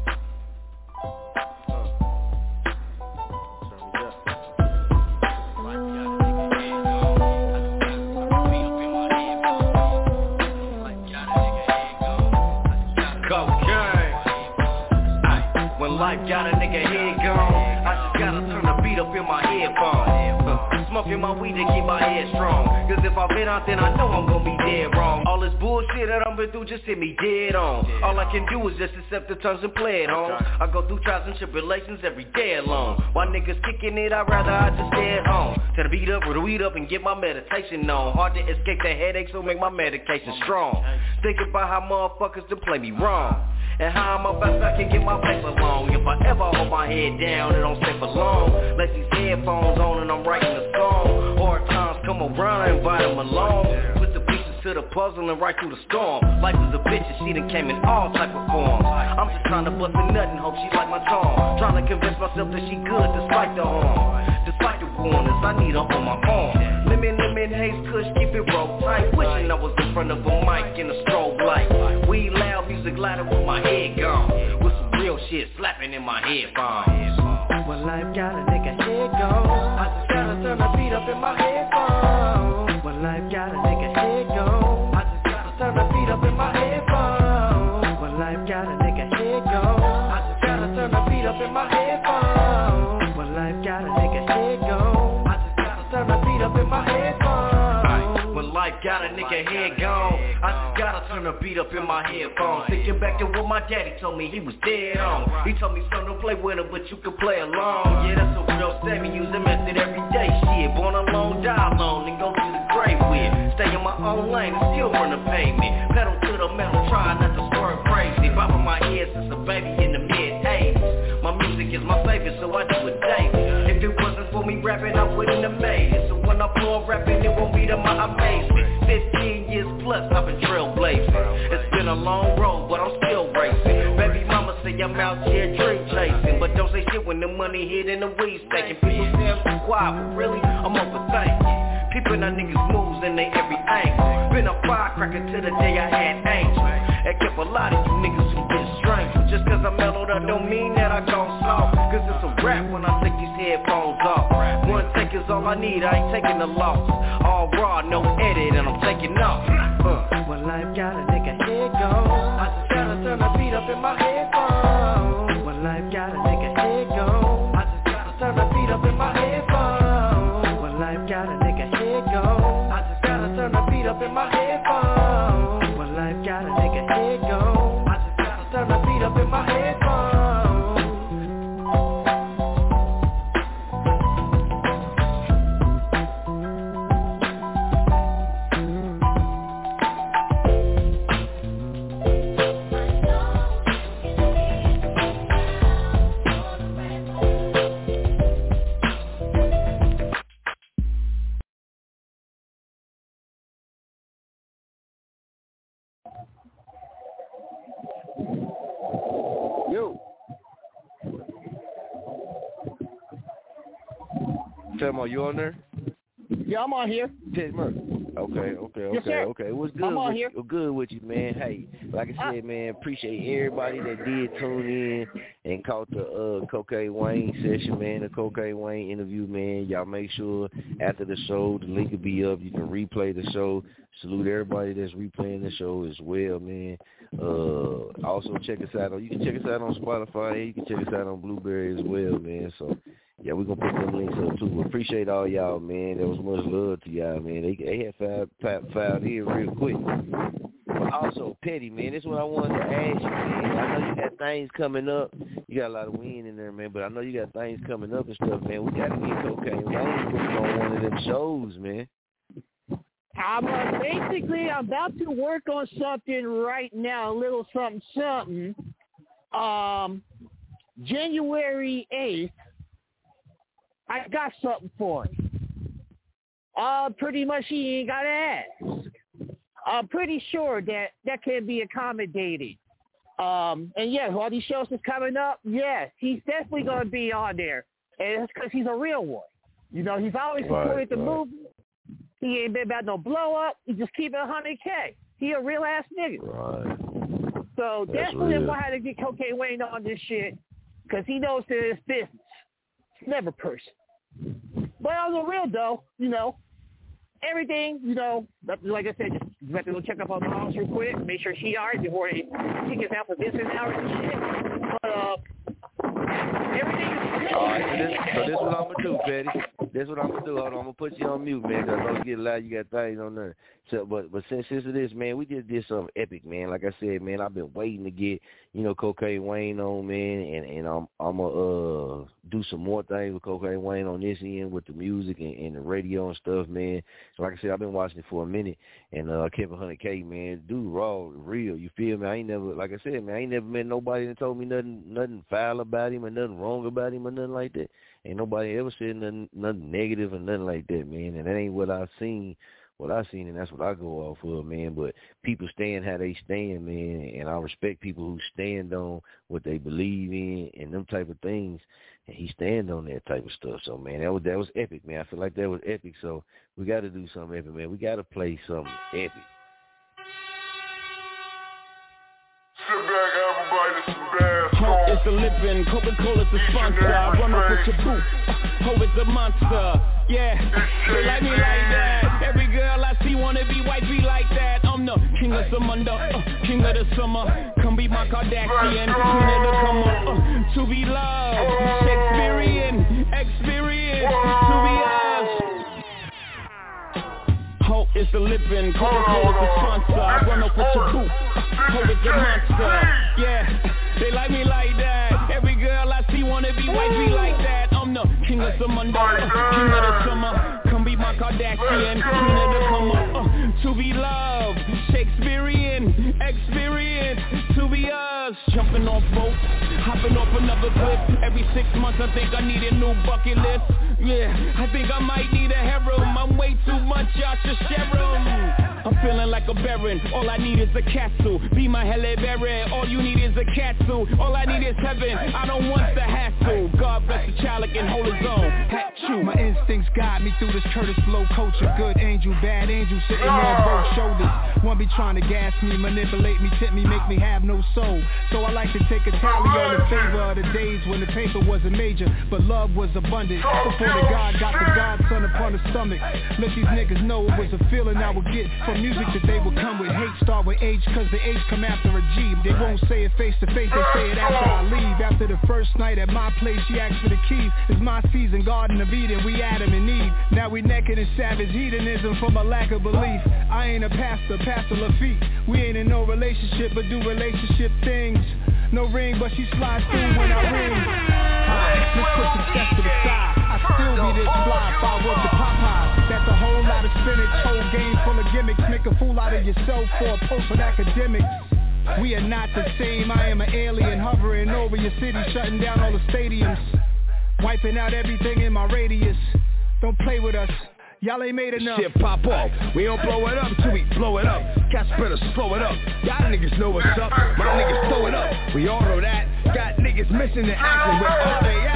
Life got a nigga head gone. I just gotta turn the beat up in my headphones. Smoking my weed to keep my head strong. Cause if I been out then I know I'm gonna be dead wrong. All this bullshit that I've been through just hit me dead on. All I can do is just accept the terms and play it home. I go through trials and tribulations every day alone. While niggas kicking it, I'd rather I just stay at home. Turn the beat up, roll the weed up and get my meditation on. Hard to escape the headache, so make my medication strong. Think about how motherfuckers to play me wrong. And how I'm about I can get my paper long. If I ever hold my head down, it don't stay for long. Let these headphones on and I'm writing a song. Hard times come around, I invite them along. Put the pieces to the puzzle and right through the storm. Life is a bitch and she done came in all type of forms. I'm just trying to bust a nut and hope she like my charm. Trying to convince myself that she good despite the harm. Despite the warnings, I need her on my arm. Lemon, haze, kush, keep it roll tight. Wishing I was in front of a mic in a strobe light. We loud, music louder with my head gone. With some real shit slapping in my headphones. When life got a nigga head gone, I just gotta turn the beat up in my headphones. When life got a nigga head gone, I just gotta turn the beat up in my headphones. When life got a nigga head gone, I just gotta turn the beat up in my headphones. When life got a nigga head gone, I just gotta turn the beat up in my headphones. When life got a nigga head gone, I just gotta turn the beat up in my headphones. Thinking back to what my daddy told me, he was dead on. He told me, son, don't play with her, but you can play along. Yeah, that's a real statement, use the method every day. Shit, born alone, die alone, and go to the grave with. Stay in my own lane and still run the pavement. Pedal to the metal, try not to swerve crazy. Bopping my head since a baby in the mid-80s. My music is my favorite, so I do it daily. If it wasn't for me rapping, I wouldn't have made it. So when I pull rapping, it won't be to my amazement. 15 years plus, I've been trailblazing. It's been a long road, but I'm still racing. Baby mama say I'm out here dream chasing, but don't say shit when the money hit and the weed's taking. People say I'm too quiet, but really, I'm overthinking. Peeping our niggas moves in they every angle. Been a firecracker to the day I had angels. It kept a lot of you niggas from getting strange. Just cause I'm mellowed up don't mean that I gon' soft. Cause it's a rap when I take these headphones off. One take is all I need, I ain't taking the loss. All raw, no edit, and I'm taking off. When life got a nigga head gone, I just gotta turn the beat up in my headphones. When life got a nigga head gone, I just gotta turn the beat up in my headphones. When life got a nigga Famo, you on there? Yeah, I'm on here. Teddy Murphy. Okay. Yes, sir. What's good? I'm on here. Good with you, man. Hey, like I said, man, appreciate everybody that did tune in and caught the Cocaine Wayne session, man, the Cocaine Wayne interview, man. Y'all make sure after the show, the link will be up. You can replay the show. Salute everybody that's replaying the show as well, man. Also check us out you can check us out on Spotify, and you can check us out on Blueberry as well, man. So yeah, we're gonna put them links up too. Appreciate all y'all, man. There was much love to y'all, man. They had filed in real quick. But also, Petty, man, this is what I wanted to ask you, man. I know you got things coming up. You got a lot of wind in there, man, but I know you got things coming up and stuff, man. We gotta get Cocaine Wayne put on one of them shows, man. I'm about to work on something right now, a little something. January 8th, I got something for him. Pretty much he ain't got to ask. I'm pretty sure that can be accommodated. And yeah, all these shows is coming up. Yes, he's definitely going to be on there. And it's because he's a real one. You know, he's always supported the movement. He ain't been about no blow up. He just keep it 100K. He a real ass nigga. Right. So definitely I'm gonna have to get Cocaine Wayne on this shit because he knows that it's business. It's never person. But on the real though, you know, everything, you know, like I said, just have to go check up on the house real quick, make sure she alright before he gets out for business hours and shit. But everything is all right, so this is what I'm gonna do, Petty. This is what I'm gonna do. Hold on, I'm gonna put you on mute, man, because I know you get loud. You got things on there. So, but since of this, man, we just did something epic, man. Like I said, man, I've been waiting to get Cocaine Wayne on, man, and I'm gonna do some more things with Cocaine Wayne on this end with the music and the radio and stuff, man. So like I said, I've been watching it for a minute, and I kept 100K, man. Dude, raw, real. You feel me? I ain't never, like I said, man, I ain't never met nobody that told me nothing foul about him or nothing wrong about him or nothing like that. Ain't nobody ever said nothing negative or nothing like that, man. And that ain't what I've seen. And that's what I go off of, man. But people stand how they stand, man, and I respect people who stand on what they believe in and them type of things. And he stand on that type of stuff. So, man, that was epic, man. I feel like that was epic. So we got to do something epic, man. We got to play something epic. Sit back, everybody, this is bad. Hope is the living, Coca-Cola's the sponsor. I run up with your boot. Hope is a monster. Yeah, they like me like that. Every girl I see wanna be white, be like that. I'm the king of Samunda, king of the summer. Come be my Kardashian, queen of the come up. To be loved, Shakespearean experience. To be us. Hope is the living, Coca-Cola's the sponsor. I run up with your boot. Hope is a monster. Yeah, they like me like that. Every girl I see wanna be white, be like that. I'm the king of Samunda, king of the summer. Come be my Kardashian, queen of the come up. To be loved, Shakespearean experience. To be us, jumping off boats, hopping off another cliff. Every 6 months I think I need a new bucket list. Yeah, I think I might need a harem. I'm way too much, y'all should share 'em. I'm feeling like a baron, all I need is a castle. Be my Halle Berry, all you need is a castle. All I need is heaven, I don't want the hassle. God bless the child, I can hold his own. Hat you. My instincts guide me through this Curtis Blow culture. Good angel, bad angel, sitting on both shoulders. One be trying to gas me, manipulate me, tip me, make me have no soul. So I like to take a tally on the favor of the days when the paper wasn't major, but love was abundant. Before the God got the godson upon the stomach. Let these niggas know it was a feeling I would get from music that they would come with. Hate start with H, cause the H come after a G. They won't say it face to face, they say it after I leave. After the first night at my place, she asked for the keys. It's my season, Garden of Eden, we Adam and Eve. Now we naked in savage hedonism from a lack of belief. I ain't a pastor, Pastor Lafitte. We ain't in no relationship, but do relationship things. No ring, but she slides through when I ring. Let's put the steps to the side. I still be this fly if I work the Popeyes. That's a whole lot of spinach, whole game full of gimmicks. Make a fool out of yourself for a post with academics. We are not the same, I am an alien hovering over your city, shutting down all the stadiums, wiping out everything in my radius. Don't play with us, y'all ain't made enough. Shit pop off, we don't blow it up till we blow it up. Cats better slow it up, y'all niggas know what's up. My niggas throw it up, we all know that. Got niggas missing the action, where all they at? See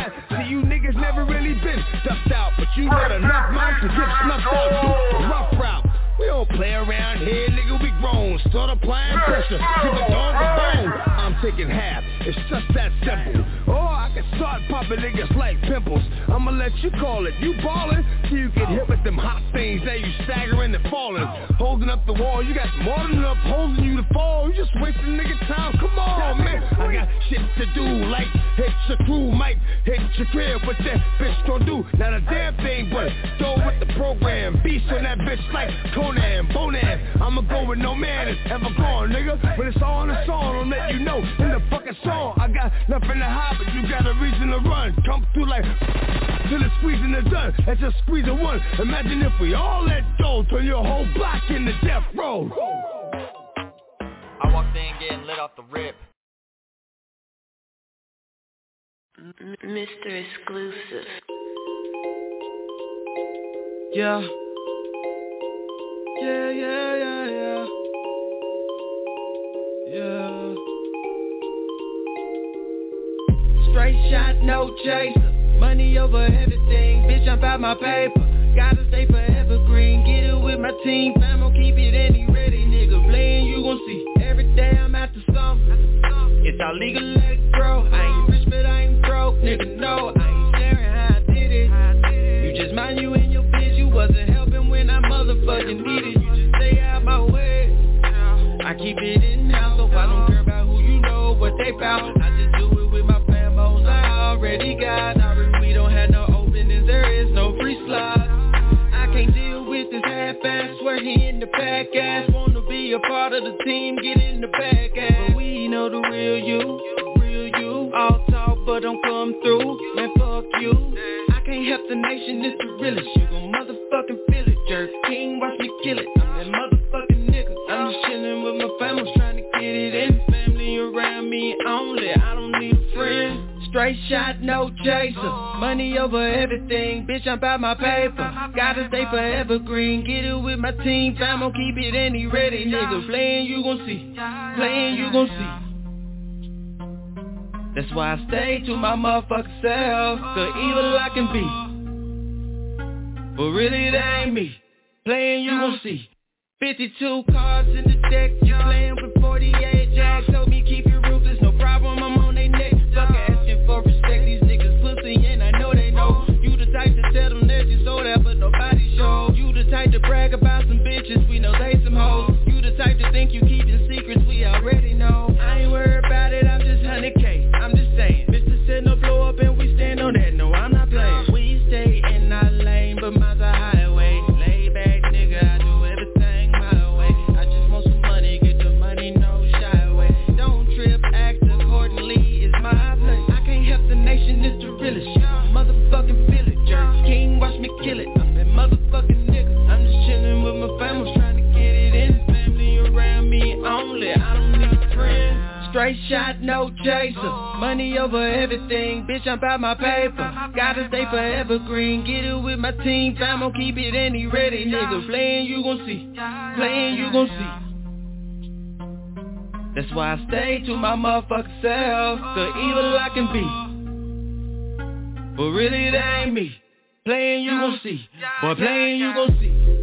you niggas never really been stuffed out, but you got enough mind to get snuffed out. Do the rough route. We don't play around here, nigga, we grown. Start applying pressure, give a dog a bone. I'm taking half, it's just that simple. Or I can start popping niggas like pimples. I'ma let you call it, you ballin' till you get hit with them hot things. Now you staggering and falling. Holding up the wall, you got more than enough holding you to fall. You just wasting nigga time, come on, man. I got shit to do, like hit your crew, might hit your crib. What that bitch gon' do? Not a damn thing, but go with the program. Beast on that bitch like Bonan, I'ma go with no man is ever gone, nigga. When it's all in the song, I'll let you know. In the fucking song, I got nothing to hide, but you got a reason to run. Come through like till it's squeezing the done. That's just squeezing one. Imagine if we all let go, turn your whole block into death row. I walked in getting lit off the rip. Mr. Exclusive. Yeah. Yeah. Straight shot, no chaser. Money over everything, bitch, I'm about my paper. Gotta stay forever green, get it with my team. Fam, I'll keep it any ready, nigga. Playing, you gon' see. Every day I'm at the something. It's all legal, let it grow. I ain't rich, but I ain't broke, nigga, no. I ain't sharing how I did it. You just mind you and your bitch, you wasn't helping when I motherfucking needed. You just stay out my way. I keep it in-house, so I don't care about who you know, what they bout. I just do it with my famos I already got. We don't have no openings, there is no free slots. I can't deal with this half-ass, swear he in the pack ass. Wanna be a part of the team, get in the back ass. But we know the real you. All talk but don't come through, man, fuck you. I can't help the nation, it's the realest. You gon' motherfucking feel it. Jerk King, watch me kill it. I'm that motherfucking nigga. I'm just chillin' with my family, trying to get it in. Family around me only, I don't need a friend. Straight shot, no chaser. Money over everything, bitch, I'm about my paper. Gotta stay forever green, get it with my team. Fam, I'll keep it any ready, nigga. Playing, you gon' see. Playing, you gon' see. That's why I stay to my motherfucking self. Cause evil I can be, but really that ain't me. Playing, you gon' see. 52 cards in the deck, you playing with 48 jacks. Told me keep it ruthless, no problem, I'm on they neck. Fuck asking for respect, these niggas pussy and I know they know. You the type to tell them that you sold out but nobody show. You the type to brag about some bitches, we know they some hoes. You the type to think you keeping secrets, we already know. I ain't worried about it, I'm just 100K, I'm just saying. Mr. Said no blow up and we stand on that, no I'm not playing. We stay in our lane, but mine's a highway. Lay back nigga, I do everything my way. I just want some money, get the money, no shy away. Don't trip, act accordingly, it's my play. I can't help the nation, it's the realest. You motherfucking feel it, Jerk King, watch me kill it. I'm that motherfucking nigga. I'm just chillin' with my family, trying to get it in. Family around me only, I don't need a friend. Straight shot, no chaser. Money over everything, bitch, I'm about my paper. Gotta stay forever green, get it with my team. Fam, I'll keep it any ready, nigga. Playing, you gon' see. Playing, you gon' see. That's why I stay to my motherfucking self. Cause evil I can be, but really that ain't me. Playing, you gon' see. Boy, playing, you gon' see.